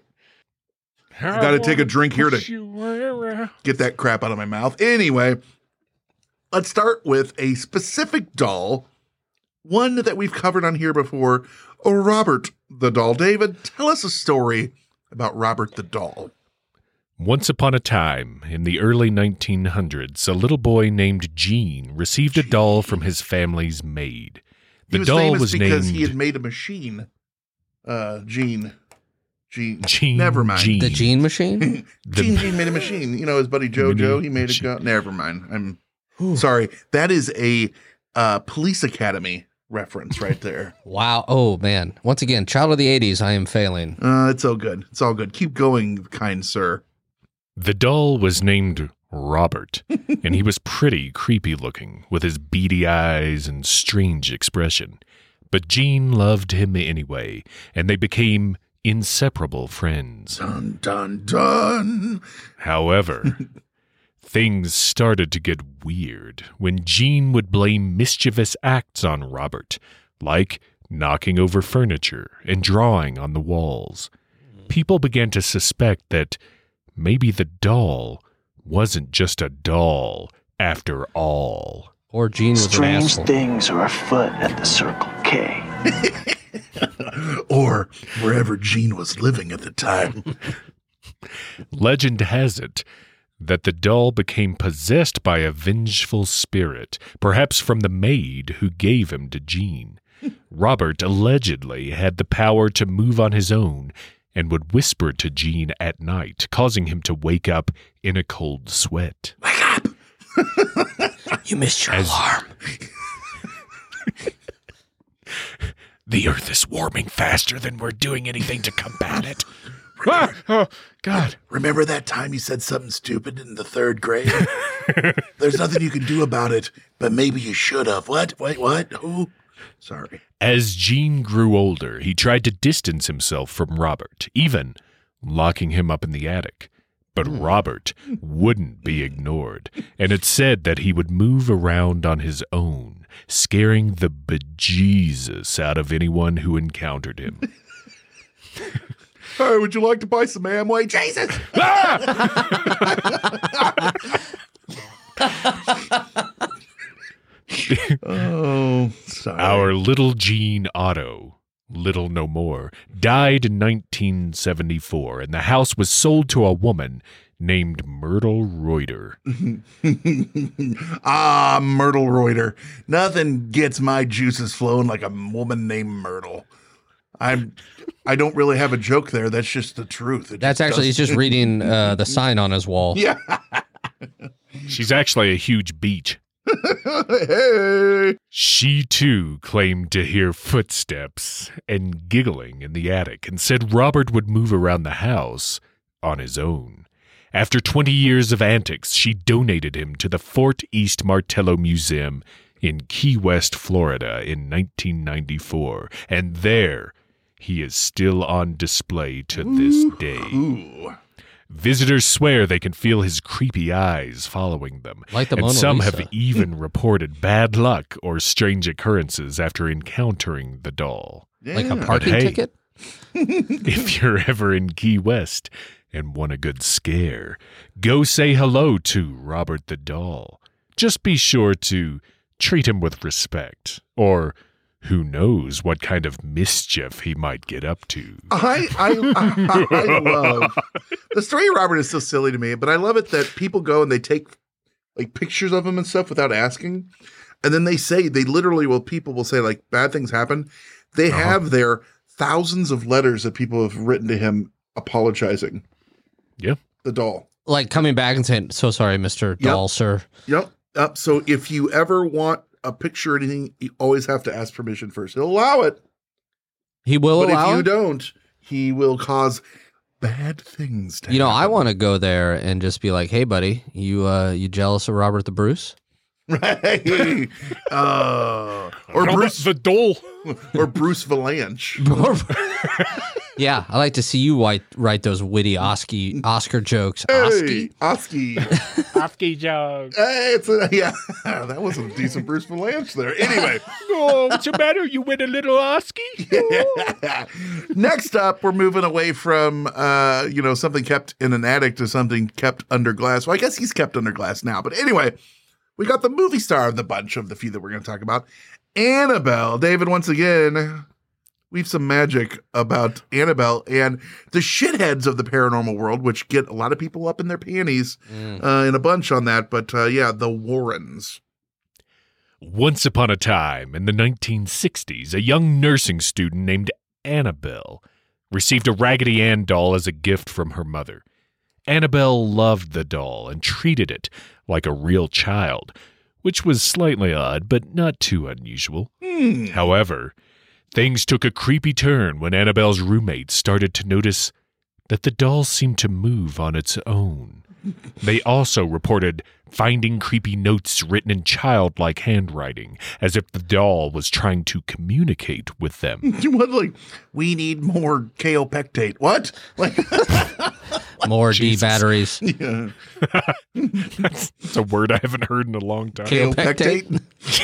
I got to take a drink here to get that crap out of my mouth. Anyway, let's start with a specific doll, one that we've covered on here before, Robert the Doll. David, tell us a story about Robert the Doll. Once upon a time, in the early 1900s, a little boy named Gene received a doll from his family's maid. The doll was because named... he had made a machine. Gene. Never mind. Gene. The Gene machine? Gene made a machine. You know, his buddy Jojo, he made a gun. Never mind. I'm sorry. That is a Police Academy reference right there. Wow. Oh, man. Once again, child of the 80s, I am failing. It's all good. It's all good. Keep going, kind sir. The doll was named Robert, and he was pretty creepy looking, with his beady eyes and strange expression. But Gene loved him anyway, and they became inseparable friends. Dun, dun, dun. However, things started to get weird when Gene would blame mischievous acts on Robert, like knocking over furniture and drawing on the walls. People began to suspect that maybe the doll wasn't just a doll after all. Or Gene was an asshole. Strange things are afoot at the Circle K. Or wherever Gene was living at the time. Legend has it that the doll became possessed by a vengeful spirit, perhaps from the maid who gave him to Gene. Robert allegedly had the power to move on his own and would whisper to Gene at night, causing him to wake up in a cold sweat. Wake up! You missed your alarm. The earth is warming faster than we're doing anything to combat it. Oh, God. Remember that time you said something stupid in the 3rd grade? There's nothing you can do about it, but maybe you should have. What? Wait, what? Who? Sorry. As Gene grew older, he tried to distance himself from Robert, even locking him up in the attic. But Robert wouldn't be ignored, and it said that he would move around on his own, scaring the bejesus out of anyone who encountered him. Hey, would you like to buy some Amway? Jesus! Oh, sorry. Our little Gene Otto, little no more, died in 1974, and the house was sold to a woman named Myrtle Reuter. Myrtle Reuter. Nothing gets my juices flowing like a woman named Myrtle. I don't really have a joke there. That's just the truth. He's just reading the sign on his wall. Yeah. She's actually a huge beach. Hey. She, too, claimed to hear footsteps and giggling in the attic and said Robert would move around the house on his own. After 20 years of antics, she donated him to the Fort East Martello Museum in Key West, Florida in 1994, and there he is still on display to this day. Ooh. Visitors swear they can feel his creepy eyes following them, like the and Mona some Lisa. have even reported bad luck or strange occurrences after encountering the doll. Like a parking ticket? If you're ever in Key West and want a good scare, go say hello to Robert the Doll. Just be sure to treat him with respect, or who knows what kind of mischief he might get up to. I love the story of Robert is so silly to me, but I love it that people go and they take like pictures of him and stuff without asking. And then people will say like bad things happen. They have their thousands of letters that people have written to him apologizing. Yeah. The doll. Like coming back and saying, so sorry, Mr. Doll, sir. Yep. So if you ever want a picture or anything, you always have to ask permission first. He'll allow it. He will allow it? But if you don't, he will cause bad things to happen. I want to go there and just be like, hey, buddy, you jealous of Robert the Bruce? Right. Or Robert Bruce the Doll. Or Bruce Valanche. Yeah, I like to see you write those witty Oscar jokes. Hey, Oski. Oski joke. Hey, that was a decent Bruce Valanche there. Anyway. Oh, what's the matter? You win a little Oski? Next up, we're moving away from, something kept in an attic to something kept under glass. Well, I guess he's kept under glass now. But anyway, we got the movie star of the bunch of the few that we're going to talk about, Annabelle. David, once again, we have some magic about Annabelle and the shitheads of the paranormal world, which get a lot of people up in their panties in a bunch on that. But the Warrens. Once upon a time in the 1960s, a young nursing student named Annabelle received a Raggedy Ann doll as a gift from her mother. Annabelle loved the doll and treated it like a real child, which was slightly odd, but not too unusual. However, things took a creepy turn when Annabelle's roommates started to notice that the doll seemed to move on its own. They also reported finding creepy notes written in childlike handwriting, as if the doll was trying to communicate with them. What, like, we need more kaopectate. What? Like, more D batteries. Yeah. That's a word I haven't heard in a long time. Kaopectate?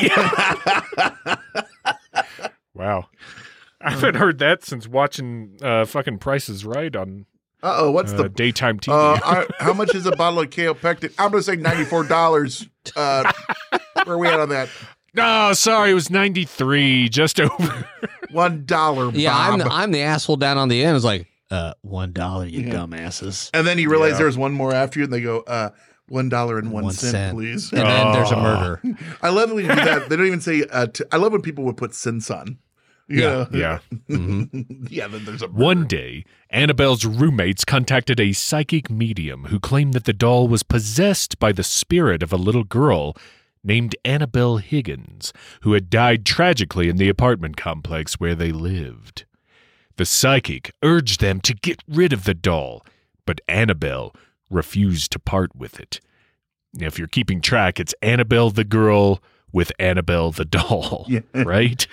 Wow. I haven't heard that since watching fucking Price is Right on what's the daytime TV. How much is a bottle of kaopectate? I'm going to say $94. Where are we at on that? No, sorry, it was 93, just over. $1, Bob. Yeah, I'm the asshole down on the end. It's like, $1, you dumbasses. And then you realize there's one more after you, and they go, $1.01, please. And then there's a murder. I love when you do that. They don't even say, I love when people would put sin son. Yeah. Mm-hmm. Yeah, then there's a murder. One day, Annabelle's roommates contacted a psychic medium who claimed that the doll was possessed by the spirit of a little girl named Annabelle Higgins, who had died tragically in the apartment complex where they lived. The psychic urged them to get rid of the doll, but Annabelle refused to part with it. If you're keeping track, it's Annabelle the girl with Annabelle the doll, right?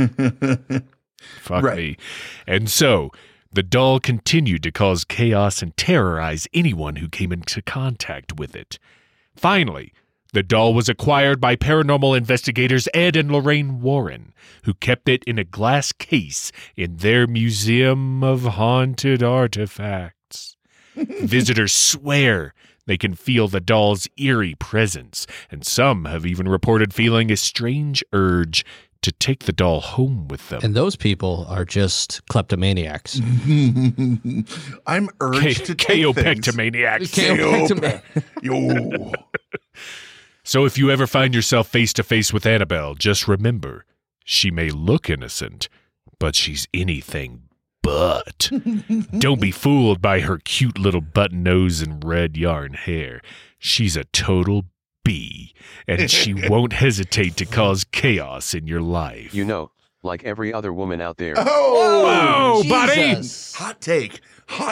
Fuck me. And so, the doll continued to cause chaos and terrorize anyone who came into contact with it. Finally, the doll was acquired by paranormal investigators Ed and Lorraine Warren, who kept it in a glass case in their Museum of Haunted Artifacts. Visitors swear they can feel the doll's eerie presence, and some have even reported feeling a strange urge to take the doll home with them. And those people are just kleptomaniacs. I'm urged to take kaopectomaniacs. Yo. So if you ever find yourself face to face with Annabelle, just remember, she may look innocent, but she's anything but. Don't be fooled by her cute little button nose and red yarn hair. She's a total bee, and she won't hesitate to cause chaos in your life. You know, like every other woman out there. Oh, whoa, buddy! Hot take.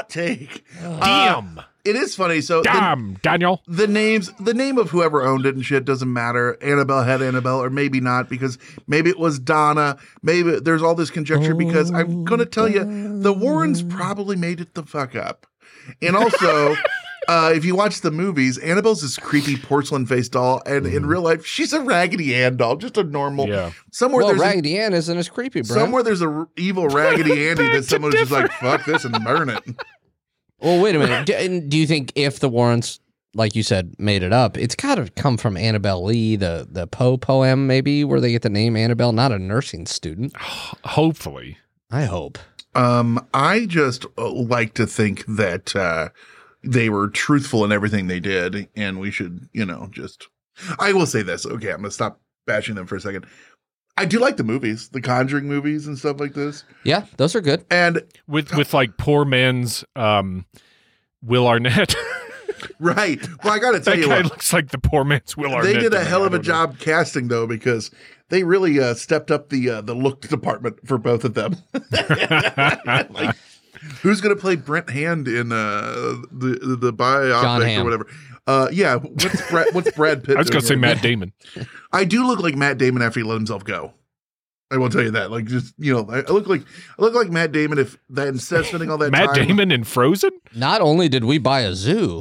Damn. It is funny. So damn, Daniel. The name of whoever owned it and shit doesn't matter. Annabelle had Annabelle, or maybe not, because maybe it was Donna. Maybe there's all this conjecture, because I'm going to tell you, the Warrens probably made it the fuck up. And also, if you watch the movies, Annabelle's this creepy porcelain face doll, and in real life, she's a Raggedy Ann doll, just a normal. Yeah. Somewhere Well, there's Raggedy Ann isn't as creepy, bro. somewhere there's a evil Raggedy Andy that someone's just like, fuck this and burn it. Well, wait a minute. Do you think if the Warrens, like you said, made it up, it's got to come from Annabelle Lee, the Poe poem, maybe, where they get the name Annabelle, not a nursing student? Hopefully. I hope. I just like to think that they were truthful in everything they did, and we should, just. I will say this. Okay, I'm gonna stop bashing them for a second. I do like the movies, the Conjuring movies and stuff like this. Yeah, those are good. And with like poor man's Will Arnett. Right. Well, I got to tell that you guy what. looks like the poor man's Will Arnett. They did a to me. hell of I a don't job casting, though, because they really stepped up the look department for both of them. Like, who's going to play Brent Hand in the biopic John Hamm. or whatever? Yeah. What's Brad Pitt? I was going to say Matt Damon. I do look like Matt Damon after he let himself go. I will tell you that. Like, just I look like Matt Damon if that instead of spending all that Matt time. Damon in Frozen. Not only did we buy a zoo,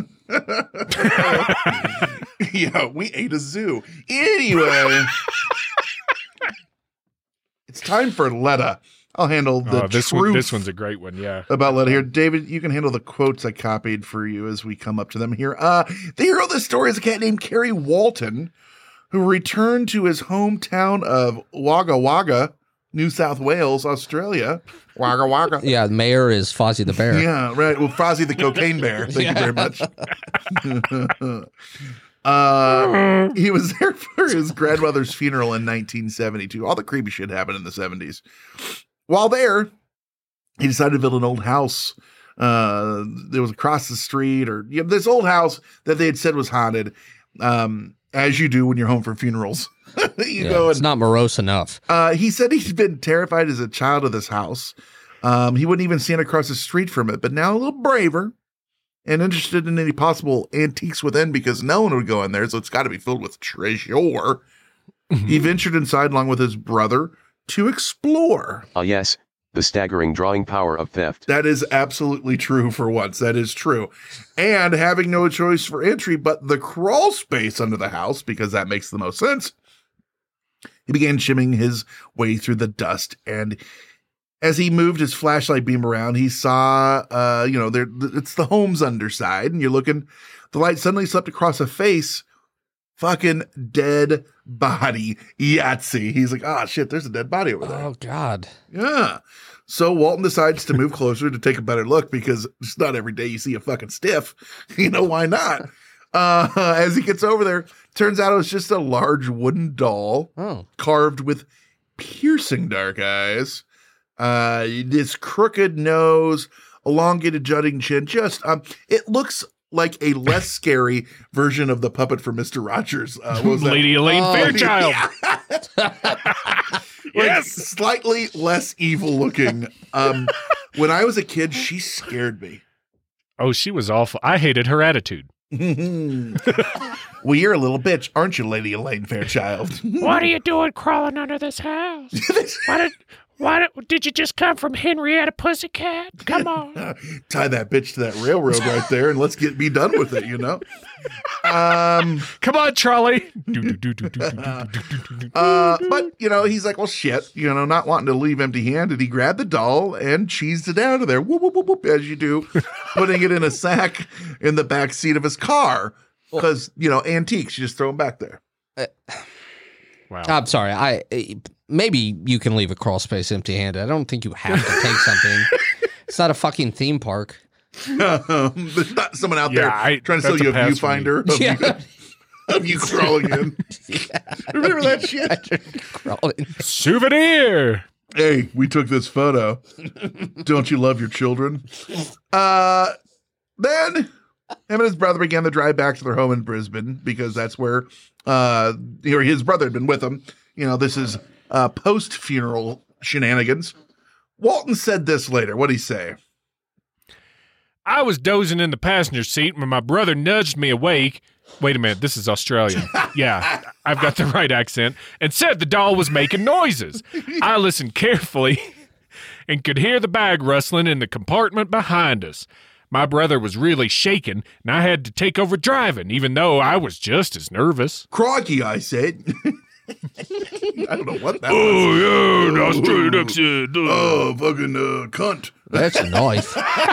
Yeah, we ate a zoo. Anyway, it's time for Letta. I'll handle the truth. This one's a great one. Yeah. About Letta here. David, you can handle the quotes I copied for you as we come up to them here. The hero of this story is a cat named Kerry Walton, who returned to his hometown of Wagga Wagga, New South Wales, Australia. Wagga Wagga. yeah, the mayor is Fozzie the Bear. Yeah, right. Well, Fozzie the Cocaine Bear. Thank you very much. He was there for his grandmother's funeral in 1972. All the creepy shit happened in the 70s. While there, he decided to build an old house. It was across the street, or this old house that they had said was haunted. As you do when you're home for funerals. It's not morose enough. He said he'd been terrified as a child of this house. He wouldn't even stand across the street from it, but now a little braver and interested in any possible antiques within because no one would go in there, so it's got to be filled with treasure. He ventured inside along with his brother to explore. Yes, the staggering drawing power of theft. That is absolutely true for once. That is true. And having no choice for entry but the crawl space under the house, because that makes the most sense, he began shimming his way through the dust. And as he moved his flashlight beam around, he saw, it's the home's underside. And you're looking, the light suddenly swept across a face. Fucking dead body Yahtzee. He's like, oh shit, there's a dead body over there. Oh God. Yeah. So Walton decides to move closer to take a better look because it's not every day you see a fucking stiff. Why not? As he gets over there, turns out it was just a large wooden doll carved with piercing dark eyes. This crooked nose, elongated jutting chin. Just it looks like a less scary version of the puppet for Mr. Rogers. What was that? Lady Elaine Fairchild. Yes, slightly less evil looking. When I was a kid, she scared me. Oh, she was awful. I hated her attitude. Well, you're a little bitch, aren't you, Lady Elaine Fairchild? What are you doing crawling under this house? Why did you just come from Henrietta Pussycat? Come on. Tie that bitch to that railroad right there and let's be done with it, Come on, Charlie. But, he's like, well, shit, not wanting to leave empty-handed. He grabbed the doll and cheesed it out of there. Whoop, whoop, whoop, whoop, as you do, putting it in a sack in the back seat of his car. Because, antiques, you just throw them back there. Wow. I'm sorry. Maybe you can leave a crawl space empty-handed. I don't think you have to take something. It's not a fucking theme park. There's not someone out there trying to sell you a viewfinder of you crawling in. Remember that shit? Crawling. Souvenir. Hey, we took this photo. Don't you love your children? Then him and his brother began the drive back to their home in Brisbane because that's where his brother had been with him. This is post-funeral shenanigans. Walton said this later. What'd he say? I was dozing in the passenger seat when my brother nudged me awake. Wait a minute, this is Australian. Yeah, I've got the right accent. And said the doll was making noises. I listened carefully and could hear the bag rustling in the compartment behind us. My brother was really shaken, and I had to take over driving, even though I was just as nervous. Crikey, I said. I don't know what that was. Oh, yeah, straight exit. Fucking cunt. That's a knife.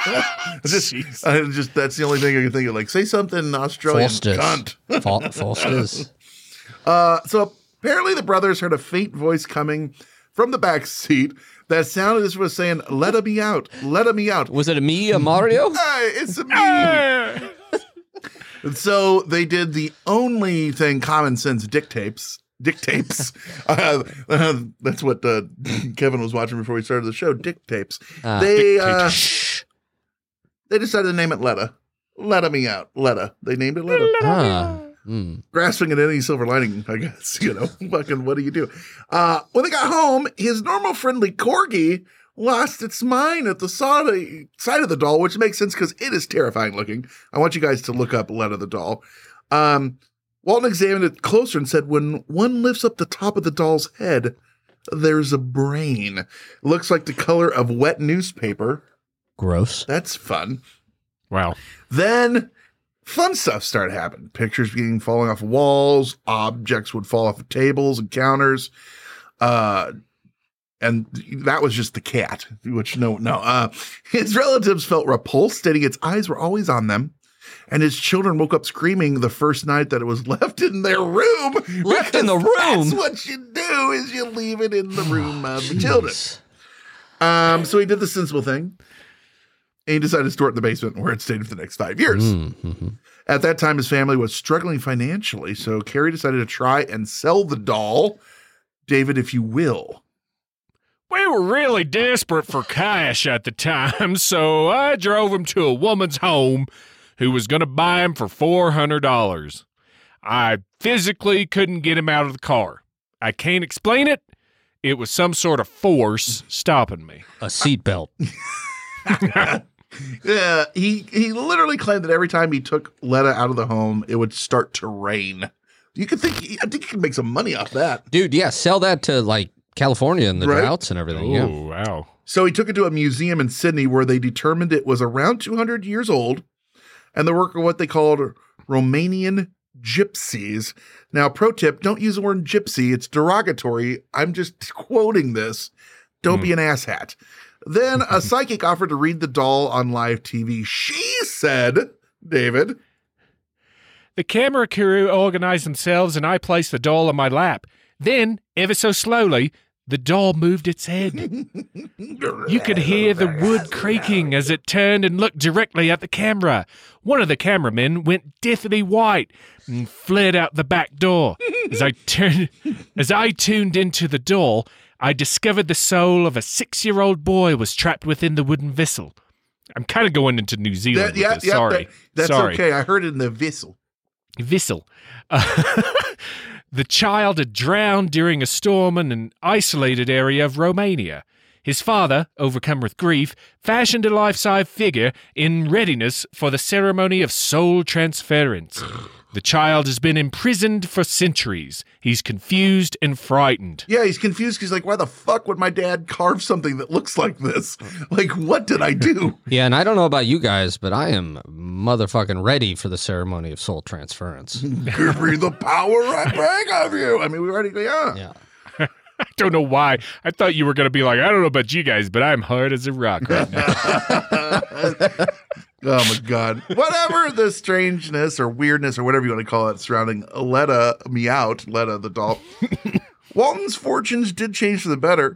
That's the only thing I can think of. Like, say something Australian. Cunt. Foster's. So apparently the brothers heard a faint voice coming from the back seat that sounded as if it was saying, "Let me out, let me out." Was it a Mario? Hey, it's a me. And so they did the only thing common sense dictates. That's what Kevin was watching before we started the show. Dictates. They decided to name it Letta. Let me out. Letta. They named it Letta. Grasping at any silver lining, I guess. Fucking what do you do? When they got home, his normal friendly corgi lost its mind at the side of the doll, which makes sense because it is terrifying looking. I want you guys to look up Letta the doll. Walton examined it closer and said, when one lifts up the top of the doll's head, there's a brain. It looks like the color of wet newspaper. Gross. That's fun. Wow. Then fun stuff started happening. Pictures being falling off walls. Objects would fall off of tables and counters. And that was just the cat, which his relatives felt repulsed, stating its eyes were always on them. And his children woke up screaming the first night that it was left in their room. Left in the room? That's what you do, is you leave it in the room of the children. So he did the sensible thing. And he decided to store it in the basement where it stayed for the next 5 years. Mm-hmm. At that time, his family was struggling financially. So Carrie decided to try and sell the doll. David, if you will. We were really desperate for cash at the time, so I drove him to a woman's home who was going to buy him for $400. I physically couldn't get him out of the car. I can't explain it. It was some sort of force stopping me. A seatbelt. Yeah, he literally claimed that every time he took Letta out of the home, it would start to rain. I think you can make some money off that. Dude, yeah, sell that to like California and the droughts and everything. Oh, yeah. Wow. So he took it to a museum in Sydney where they determined it was around 200 years old. And the work of what they called Romanian gypsies. Now, pro tip, don't use the word gypsy. It's derogatory. I'm just quoting this. Don't be an asshat. Then a psychic offered to read the doll on live TV. She said, David, the camera crew organized themselves and I placed the doll on my lap. Then, ever so slowly, the doll moved its head. You could hear the wood creaking as it turned and looked directly at the camera. One of the cameramen went deathly white and fled out the back door. As I tuned into the doll, I discovered the soul of a 6-year-old boy was trapped within the wooden vessel. I'm kind of going into New Zealand with this. Sorry. That's Sorry. okay. I heard it in the vessel. Vessel. The child had drowned during a storm in an isolated area of Romania. His father, overcome with grief, fashioned a life-size figure in readiness for the ceremony of soul transference. The child has been imprisoned for centuries. He's confused and frightened. Yeah, he's confused because he's like, why the fuck would my dad carve something that looks like this? Like, what did I do? Yeah, and I don't know about you guys, but I am motherfucking ready for the ceremony of soul transference. Give me the power I beg of you. I mean, we already, Yeah. I don't know why. I thought you were going to be like, I don't know about you guys, but I'm hard as a rock right now. Oh, my God. Whatever the strangeness or weirdness or whatever you want to call it surrounding Letta the doll. Walton's fortunes did change for the better.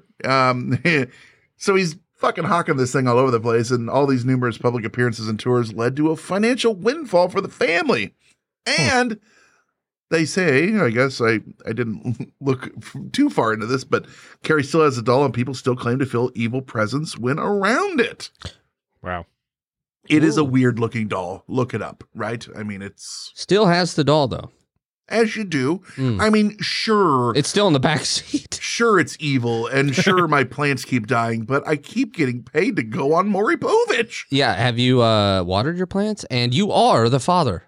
So he's fucking hawking this thing all over the place, and all these numerous public appearances and tours led to a financial windfall for the family. And they say, I guess I didn't look too far into this, but Carrie still has a doll and people still claim to feel evil presence when around it. Wow. It is a weird looking doll. Look it up, right? I mean, it's... Still has the doll, though. As you do. I mean, sure. It's still in the back seat. Sure, it's evil, and sure, my plants keep dying, but I keep getting paid to go on Maury Povich. Yeah, have you watered your plants? And you are the father.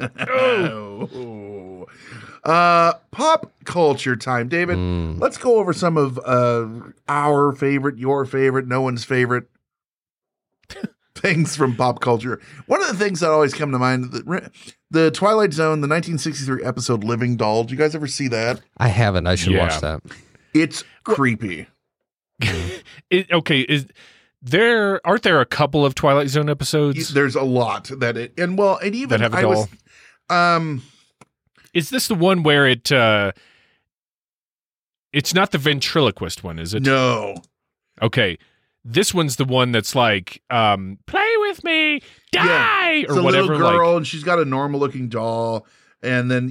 Pop culture time, David. Let's go over some of our favorite, your favorite, no one's favorite things from pop culture. One of the things that always come to mind, the Twilight Zone, the 1963 episode Living Doll. Did you guys ever see that? I haven't. I should watch that. It's creepy. Aren't there a couple of Twilight Zone episodes? There's a lot that even that have a doll. Is this the one where it's not the ventriloquist one, is it? No. Okay. This one's the one that's like, play with me, die, it's or a whatever. Little girl, and she's got a normal looking doll, and then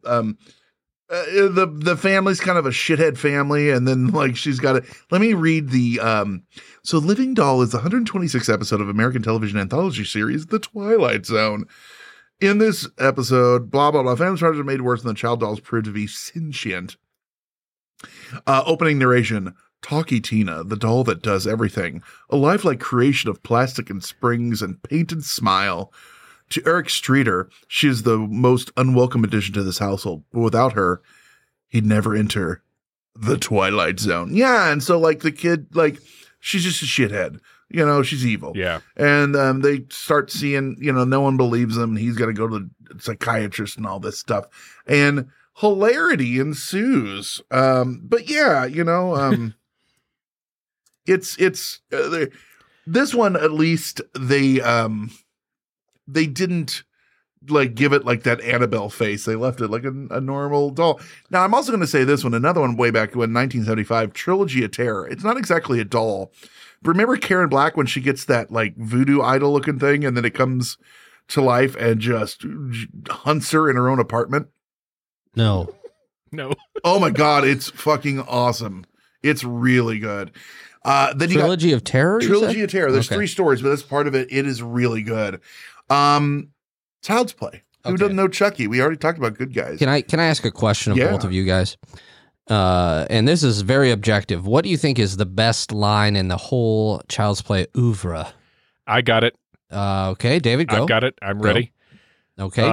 the family's kind of a shithead family, and then like she's got let me read the so Living Doll is the 126th episode of American television anthology series The Twilight Zone. In this episode, blah blah blah, family charges are made worse, and the child dolls prove to be sentient. Opening narration: Talkie Tina, the doll that does everything, a lifelike creation of plastic and springs and painted smile. To Eric Streeter, she is the most unwelcome addition to this household, but without her, he'd never enter the Twilight Zone. Yeah, and so like the kid, like she's just a shithead. She's evil. Yeah. And they start seeing, no one believes him. He's got to go to the psychiatrist and all this stuff. And hilarity ensues. But yeah, it's this one, at least they didn't like give it like that Annabelle face. They left it like a normal doll. Now I'm also going to say this one, another one way back when 1975, Trilogy of Terror. It's not exactly a doll. Remember Karen Black when she gets that like voodoo idol looking thing and then it comes to life and just hunts her in her own apartment? No. Oh my God. It's fucking awesome. It's really good. Then Trilogy of Terror? Trilogy of Terror. There's 3 stories, but that's part of it. It is really good. Child's Play. Who doesn't know Chucky? We already talked about Good Guys. Can I ask a question of both of you guys? And this is very objective. What do you think is the best line in the whole Child's Play oeuvre? I got it. Okay, David, go. I've got it. I'm ready. Okay.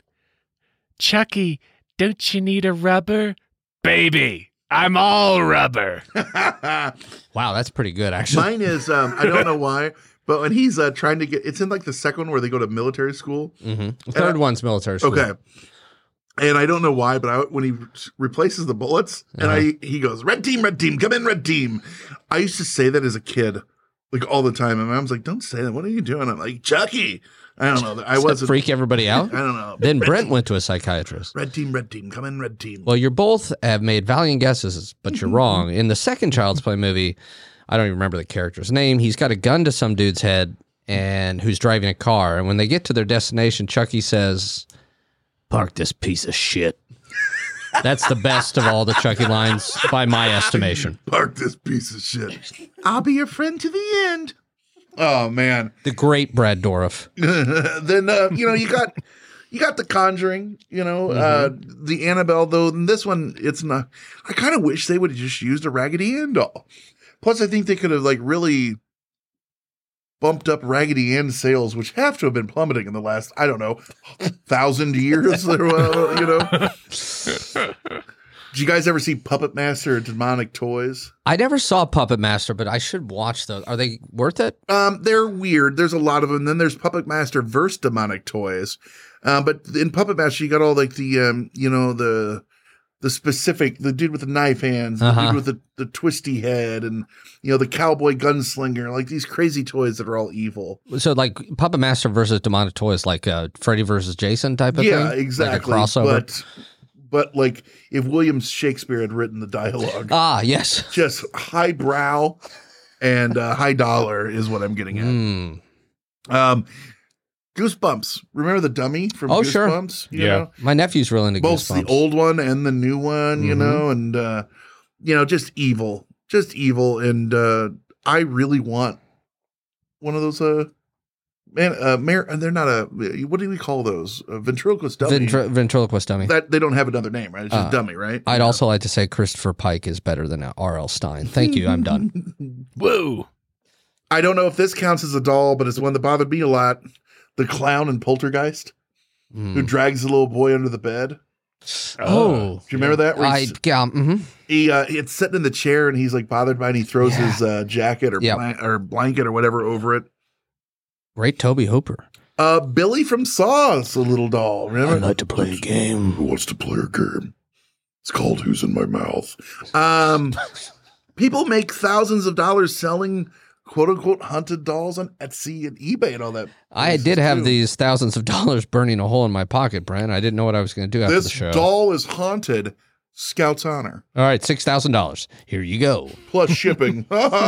Chucky, don't you need a rubber? Baby, I'm all rubber. Wow, that's pretty good, actually. Mine is, I don't know why, but when he's trying to it's in like the second one where they go to military school. Mm-hmm. The third one's military school. Okay. And I don't know why, but when he replaces the bullets, and he goes, red team, come in, red team. I used to say that as a kid, like all the time. And my mom's like, don't say that. What are you doing? I'm like, Chucky. I don't know. I wasn't. Freak everybody out? I don't know. Then Brent went to a psychiatrist. Red team, come in, red team. Well, you both have made valiant guesses, but you're wrong. In the second Child's Play movie, I don't even remember the character's name. He's got a gun to some dude's head and who's driving a car. And when they get to their destination, Chucky says, "Park this piece of shit." That's the best of all the Chucky lines by my estimation. Park this piece of shit. I'll be your friend to the end. Oh man, the great Brad Dourif. Then you got The Conjuring. The Annabelle. Though in this one, it's not. I kind of wish they would have just used a Raggedy Ann doll. Plus, I think they could have like really bumped up Raggedy Ann sales, which have to have been plummeting in the last, I don't know, 1,000 years. Did you guys ever see Puppet Master or Demonic Toys? I never saw Puppet Master, but I should watch those. Are they worth it? They're weird. There's a lot of them. Then there's Puppet Master versus Demonic Toys. But in Puppet Master, you got all like the specific, the dude with the knife hands, the dude with the twisty head, and the cowboy gunslinger, like these crazy toys that are all evil. So like Puppet Master versus Demonic Toys, like Freddy versus Jason type of thing? Yeah, exactly. Like a crossover. But like if William Shakespeare had written the dialogue. Ah, yes. Just highbrow and high dollar is what I'm getting at. Goosebumps. Remember the dummy from Goosebumps? Sure. Yeah. My nephew's really into both Goosebumps. The old one and the new one, and just evil. Just evil. And I really want one of those they're not what do we call those? Ventriloquist dummy. Ventriloquist dummy. That they don't have another name, right? It's just dummy, right? I'd also like to say Christopher Pike is better than R.L. Stein. Thank you. I'm done. Whoa. I don't know if this counts as a doll, but it's one that bothered me a lot. The clown in Poltergeist, who drags the little boy under the bed. Oh, do you remember that? It's sitting in the chair and he's like bothered by it. And he throws his jacket or blanket or whatever over it. Great Toby Hooper. Billy from Saw is a little doll. Remember? I'd like to play a game. Who wants to play a game? It's called Who's in My Mouth. People make thousands of dollars selling quote unquote haunted dolls on Etsy and eBay and all that. I did have these thousands of dollars burning a hole in my pocket, Brent. I didn't know what I was going to do after the show. This doll is haunted. Scout's honor. All right, $6,000. Here you go. Plus shipping.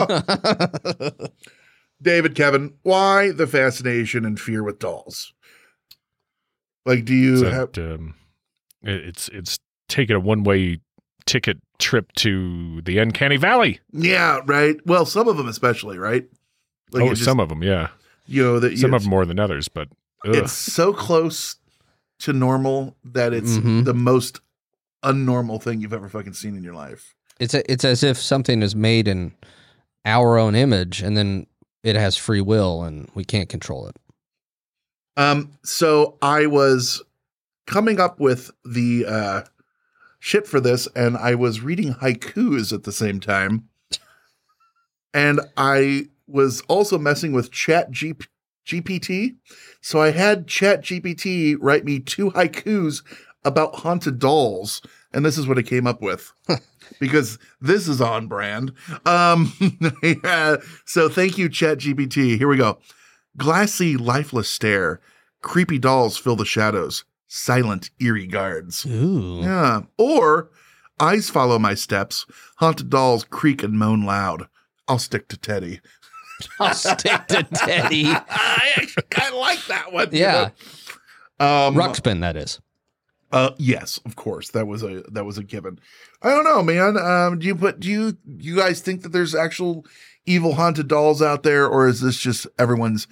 David, Kevin, why the fascination and fear with dolls? Like, do you have? It's taking a one-way ticket trip to the Uncanny Valley. Yeah, right. Well, some of them especially, right? Like some of them, yeah. You know that some of them more than others, but it's so close to normal that it's the most unnormal thing you've ever fucking seen in your life. It's as if something is made in our own image, and then it has free will, and we can't control it. So I was coming up with the shit for this, and I was reading haikus at the same time, and I was also messing with GPT. So I had GPT write me 2 haikus about haunted dolls, and this is what I came up with. Because this is on brand. Yeah. So thank you, ChatGPT. Here we go. Glassy, lifeless stare. Creepy dolls fill the shadows. Silent, eerie guards. Ooh. Yeah. Or eyes follow my steps. Haunted dolls creak and moan loud. I'll stick to Teddy. I'll stick to Teddy. I actually kind of like that one. Yeah. You know? Ruxpin, that is. Yes, of course. That was a given. I don't know, man. Do you guys think that there's actual evil haunted dolls out there, or is this just everyone's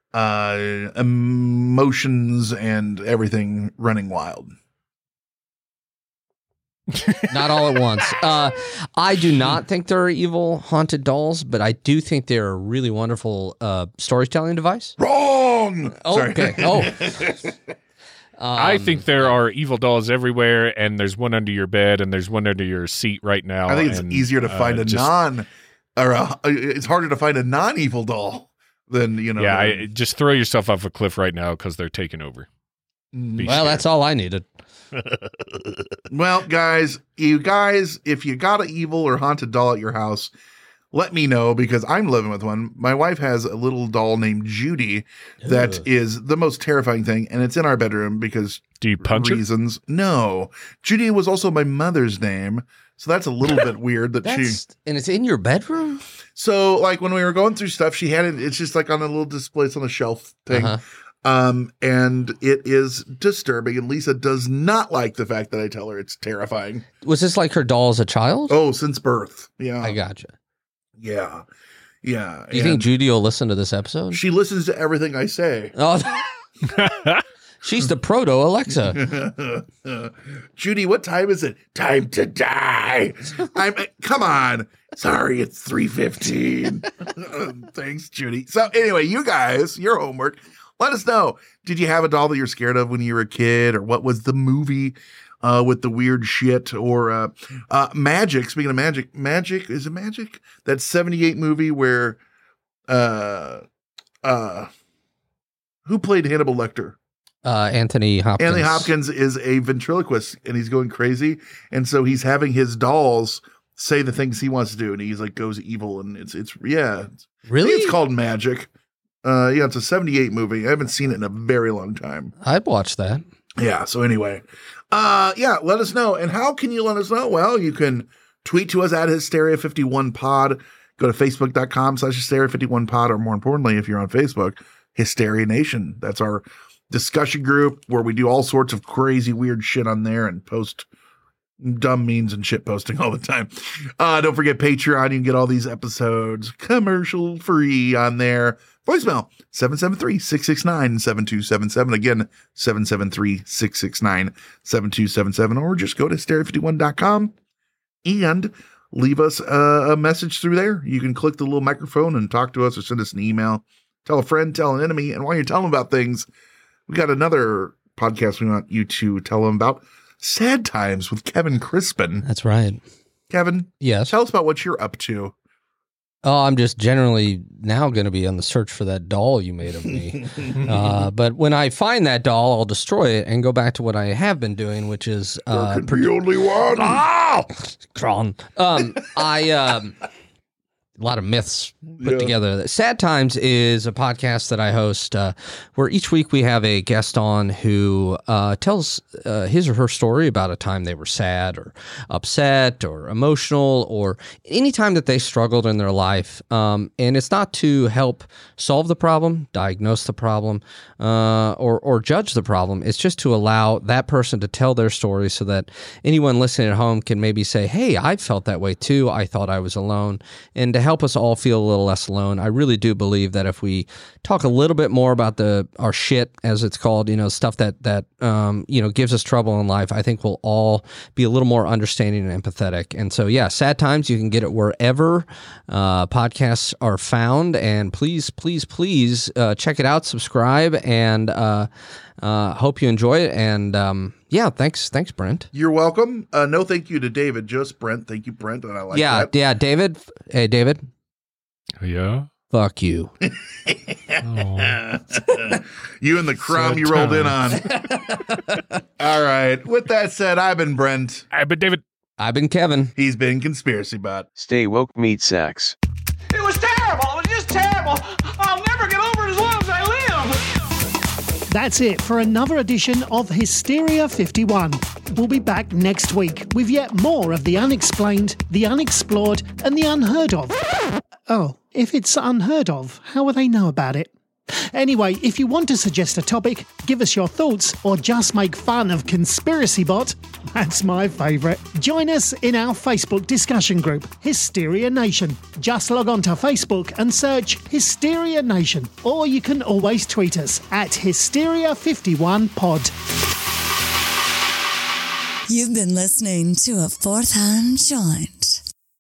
emotions and everything running wild? Not all at once. I do not think there are evil haunted dolls, but I do think they're a really wonderful storytelling device. Wrong. Okay. Oh. I think there are evil dolls everywhere, and there's one under your bed, and there's one under your seat right now. I think it's easier to find it's harder to find a non-evil doll than, you know. Yeah, just throw yourself off a cliff right now because they're taking over. Well, that's all I needed. Well, guys, if you got an evil or haunted doll at your house, let me know, because I'm living with one. My wife has a little doll named Judy that is the most terrifying thing, and it's in our bedroom because do you punch reasons. Her? No, Judy was also my mother's name, so that's a little bit weird that and it's in your bedroom. So, like when we were going through stuff, she had it. It's just like on a little display. It's on a shelf thing. And it is disturbing, and Lisa does not like the fact that I tell her it's terrifying. Was this like her doll as a child? Oh, since birth. Yeah, I gotcha. Yeah. Yeah. Do you think Judy will listen to this episode? She listens to everything I say. Oh, she's the proto Alexa. Judy, what time is it? Time to die. Come on. Sorry, it's 3:15. Thanks, Judy. So anyway, you guys, your homework. Let us know. Did you have a doll that you're scared of when you were a kid? Or what was the movie with the weird shit? Or Magic. Speaking of Magic, is it Magic? That 78 movie where who played Hannibal Lecter? Anthony Hopkins. Anthony Hopkins is a ventriloquist, and he's going crazy. And so he's having his dolls say the things he wants to do, and he's like goes evil, and it's really, it's called Magic. Yeah, it's a 78 movie. I haven't seen it in a very long time. I'd watch that. Yeah. So anyway, yeah, let us know. And how can you let us know? Well, you can tweet to us at Hysteria51Pod. Go to Facebook.com/Hysteria51Pod, or more importantly, if you're on Facebook, Hysteria Nation. That's our discussion group where we do all sorts of crazy, weird shit on there and post dumb memes and shit posting all the time. Don't forget Patreon. You can get all these episodes commercial free on there. Voicemail 773-669-7277. Again, 773-669-7277. Or just go to hysteria51.com and leave us a message through there. You can click the little microphone and talk to us, or send us an email. Tell a friend, tell an enemy. And while you're telling them about things, we got another podcast we want you to tell them about. Sad Times with Kevin Crispin. That's right. Kevin. Yes. Tell us about what you're up to. Oh, I'm just generally now going to be on the search for that doll you made of me. But when I find that doll, I'll destroy it and go back to what I have been doing, which is there can be only one. Ah, Kron. A lot of myths put together. Sad Times is a podcast that I host where each week we have a guest on who tells his or her story about a time they were sad or upset or emotional or any time that they struggled in their life. And it's not to help solve the problem, diagnose the problem, or judge the problem. It's just to allow that person to tell their story so that anyone listening at home can maybe say, hey, I felt that way too. I thought I was alone. And to help us all feel a little less alone. I really do believe that if we talk a little bit more about our shit, as it's called, stuff that gives us trouble in life, I think we'll all be a little more understanding and empathetic. And so, yeah, Sad Times, you can get it wherever podcasts are found. And please, please, please check it out, subscribe, and hope you enjoy it. And thanks, Brent. You're welcome. No thank you to David, just Brent. Thank you, Brent. And I like that. Yeah, David. Hey, David. Yeah? Fuck you. You and the crumb you rolled in on. All right. With that said, I've been Brent. I've been David. I've been Kevin. He's been Conspiracy Bot. Stay woke, meat sacks. It was terrible. It was just terrible. I'll never get over it as long as I live. That's it for another edition of Hysteria 51. We'll be back next week with yet more of the unexplained, the unexplored, and the unheard of. Oh, if it's unheard of, how will they know about it? Anyway, if you want to suggest a topic, give us your thoughts, or just make fun of Conspiracy Bot, that's my favourite. Join us in our Facebook discussion group, Hysteria Nation. Just log on to Facebook and search Hysteria Nation, or you can always tweet us at Hysteria51pod. You've been listening to a Fourth Hand Joint.